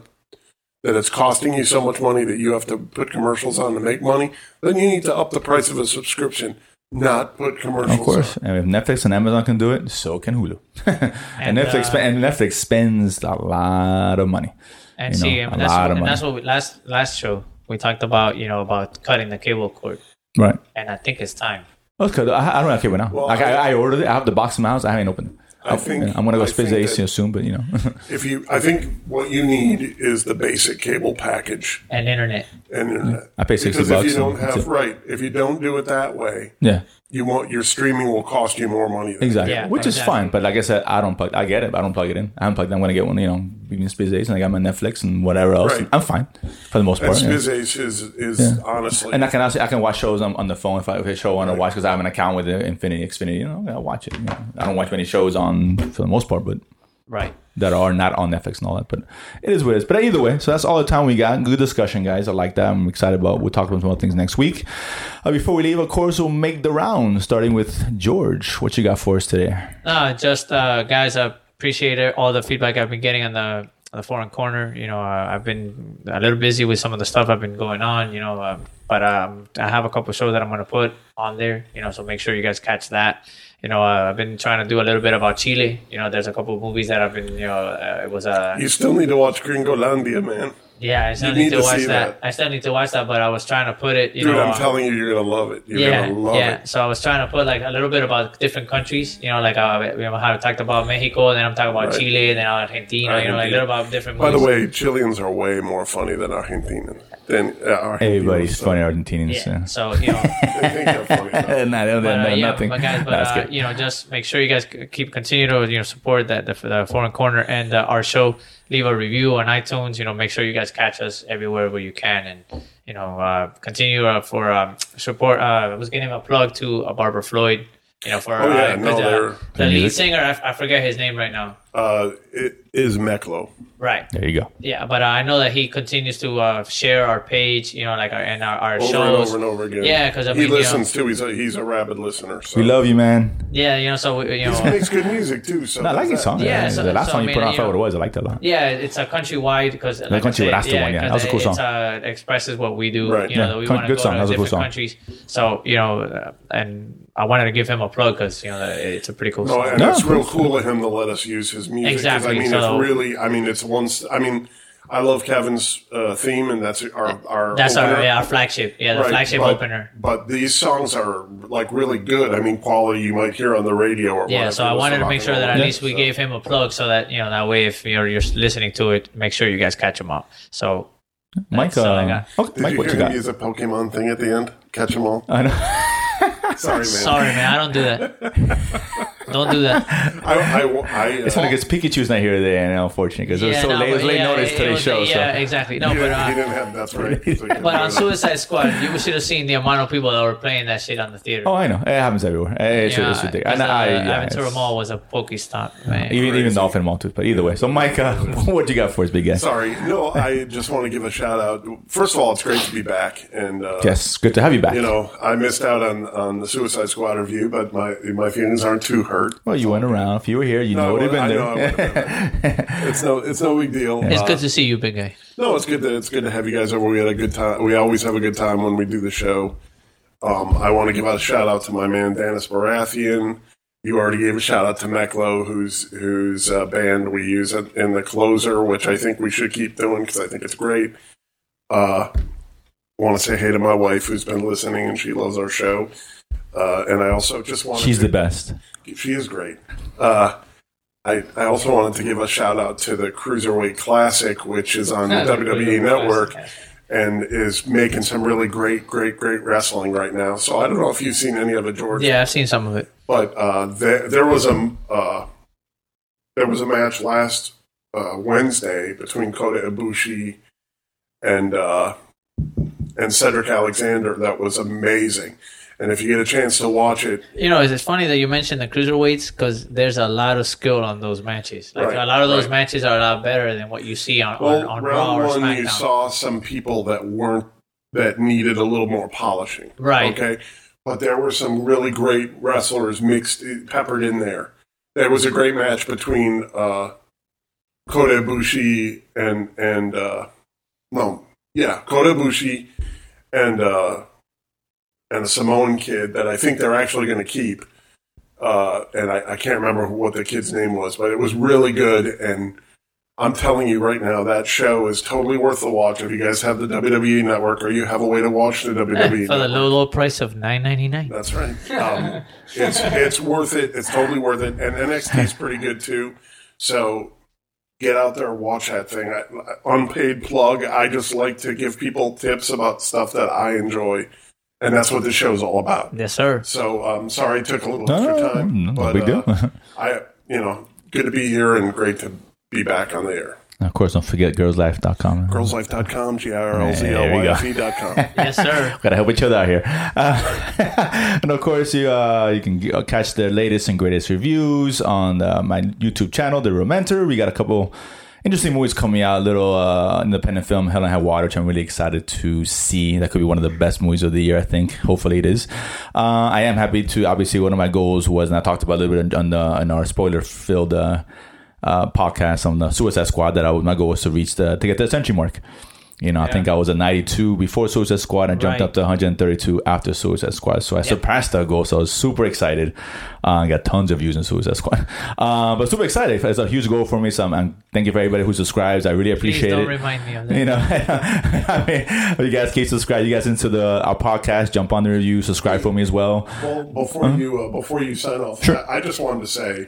it's costing you so much money that you have to put commercials on to make money, then you need to up the price of a subscription. Not put commercials. Of course, and if Netflix and Amazon can do it, so can Hulu. and Netflix spends a lot of money. And that's what last show we talked about. About cutting the cable cord. Right. And I think it's time. Okay, I don't have cable now. Well, I ordered it. I have the box in my house. I haven't opened it. I'm going to go Space Ace soon, but I think what you need is the basic cable package and internet. I pay $60 if you don't do it that way, your streaming will cost you more money. Exactly, which is fine. But like I said, I get it. But I don't plug it in. I haven't plugged it. I'm going to get one. Even Space Ace, and I got my Netflix and whatever else. Right. I'm fine for the most part. Space Ace is honestly, and I can watch shows on the phone if I show I want to watch because I have an account with Xfinity. I'll watch it. I don't watch many shows on for the most part, but that are not on Netflix and all that. But it is what it is. But either way, so that's all the time we got. Good discussion, guys. I like that. I'm excited about. We'll talk about some other things next week. Before we leave, of course, we'll make the round, starting with George. What you got for us today? Guys, I appreciate all the feedback I've been getting on the Foreign Corner. I've been a little busy with some of the stuff I've been going on. But I have a couple shows that I'm going to put on there. So make sure you guys catch that. I've been trying to do a little bit about Chile. There's a couple of movies that I've been, it was a... You still need to watch Gringolandia, man. Yeah, I still need to watch that. I still need to watch that, but I was trying to put it, Dude, I'm telling you, you're going to love it. You're going to love it. So I was trying to put like a little bit about different countries, how I talked about Mexico, and then I'm talking about Chile, and then Argentina, like a little about different movies. By the way, Chileans are way more funny than Argentinians. Everybody's funny Argentinians. Yeah. So, they think they're funny. Nothing. But just make sure you guys continue to support the Foreign Corner and our show. Leave a review on iTunes. Make sure you guys catch us everywhere where you can, and continue for support. I was giving a plug to Barbara Floyd. The lead singer. I forget his name right now. It is Meklo. Right. There you go. Yeah, but I know that he continues to share our page, our over shows and over again. Yeah, because he listens too. He's a rabid listener. So. We love you, man. Yeah, so he makes good music too. So I like his song. Yeah, the last song you put on, I forgot what it was. I liked it a lot. Yeah, it's a countrywide because that's the one. Yeah, that was a cool song. It expresses what we do. Right. That we want to go to different countries. So and I wanted to give him a plug because it's a pretty cool song. And it's real cool of him to let us use his music. Exactly. It's really. It's one. I love Kevin's theme, and that's our flagship. Yeah, the flagship opener. But these songs are like really good. quality you might hear on the radio or whatever. Yeah, so I wanted to make sure that at least we gave him a plug, so that that way if you're listening to it, make sure you guys catch him up. So, Mike, Did you hear him use a Pokemon thing at the end? Catch them all. I know. Sorry, man. I don't do that. Don't do that. It's funny because Pikachu's not here today, and unfortunately, because it was late notice today's show. Yeah, exactly. No, he didn't have. That's right. But on Suicide Squad, you should have seen the amount of people that were playing that shit on the theater. Oh, I know. It happens everywhere. It's ridiculous. Aventura Mall was a Pokestop, man. Even Dolphin Mall too. But either way, so Mike, what you got for us, big guy? Sorry, no. I just want to give a shout out. First of all, it's great to be back, and yes, good to have you back. I missed out on the Suicide Squad review, but my feelings aren't too hurt. Well, you went around. If you were here, you know what had been there. It's no big deal. It's good to see you, big guy. No, it's good to have you guys over. We had a good time. We always have a good time when we do the show. I want to give out a shout out to my man Danis Baratheon. You already gave a shout out to Meklo, whose band we use in the closer, which I think we should keep doing because I think it's great. I want to say hey to my wife who's been listening and she loves our show. And I also just wanted She's the best. She is great. I also wanted to give a shout out to the Cruiserweight Classic, which is on the WWE Network and is making some really great wrestling right now. So I don't know if you've seen any of it, George. Yeah, I've seen some of it. But there was a match last Wednesday between Kota Ibushi and and Cedric Alexander. That was amazing. And if you get a chance to watch it... it's funny that you mentioned the cruiserweights because there's a lot of skill on those matches. Like a lot of those matches are a lot better than what you see on Raw or SmackDown. Round one, you saw some people that needed a little more polishing. Right. Okay? But there were some really great wrestlers peppered in there. There was a great match between Kota Ibushi Kota Ibushi and a Samoan kid that I think they're actually going to keep. And I can't remember what the kid's name was, but it was really good. And I'm telling you right now, that show is totally worth the watch if you guys have the WWE Network or you have a way to watch the WWE Network. For the low price of $9.99. That's right. It's worth it. It's totally worth it. And NXT is pretty good too. So get out there and watch that thing. Unpaid plug. I just like to give people tips about stuff that I enjoy. And that's what this show is all about. Yes, sir. So, sorry it took a little extra time. No big deal. Good to be here and great to be back on the air. And of course, don't forget girlslife.com. Girlslife.com, GIRLZLYFE.com. Yes, sir. Gotta help each other out here. And of course, you can catch the latest and greatest reviews on my YouTube channel, The Real Mentor. We got a couple interesting movies coming out, a little independent film, Hell and High Water, which I'm really excited to see. That could be one of the best movies of the year, I think. Hopefully it is. I am happy to, obviously, one of my goals was, and I talked about a little bit in our spoiler-filled podcast on the Suicide Squad, that my goal was to reach to get the century mark. I think I was at 92 before Suicide Squad and jumped up to 132 after Suicide Squad. So I surpassed that goal. So I was super excited. I got tons of views in Suicide Squad. But super excited. It's a huge goal for me. So thank you for everybody who subscribes. I really appreciate it. Please don't remind me of that. I mean, you guys keep subscribing. You guys into our podcast, jump on the review, subscribe for me as well. Well, before you sign off, sure. I just wanted to say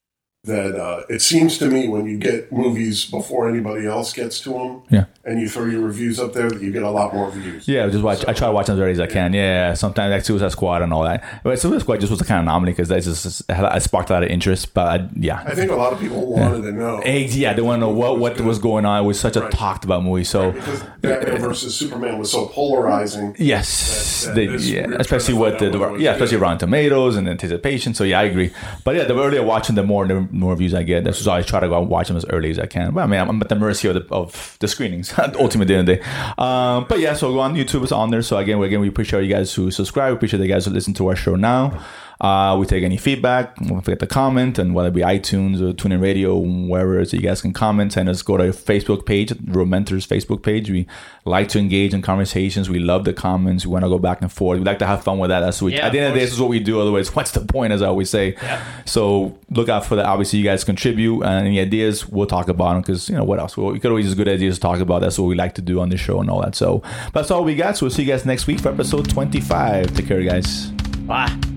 that it seems to me when you get movies before anybody else gets to them, and you throw your reviews up there, that you get a lot more views. Yeah, just watch. I try to watch them as early as I can. Yeah, sometimes like Suicide Squad and all that. But Suicide Squad just was a kind of anomaly because it sparked a lot of interest. But I think a lot of people wanted to know. Yeah, they want to know what was going on. It was such a talked about movie. So because Batman versus Superman was so polarizing. Yes, especially with especially Rotten Tomatoes and anticipation. So I agree. But the earlier watching, the more reviews I get. That's why I try to go out and watch them as early as I can. But I mean, I'm at the mercy of the screenings. Ultimately, end of the day. But so go on YouTube. It's on there. So again, we appreciate you guys who subscribe. We appreciate you guys who listen to our show now. We take any feedback. Don't forget to comment, and whether it be iTunes or TuneIn Radio, wherever, so you guys can comment and just go to our Facebook page, Real Mentors Facebook page. We like to engage in conversations. We love the comments. We want to go back and forth. We like to have fun with that. At the end of the day, this is what we do. Otherwise, what's the point, as I always say? Yeah. So look out for that. Obviously, you guys contribute, and any ideas, we'll talk about them, because what else? We could always use good ideas to talk about. That's what we like to do on the show and all that. So that's all we got. So we'll see you guys next week for episode 25. Take care, guys. Bye.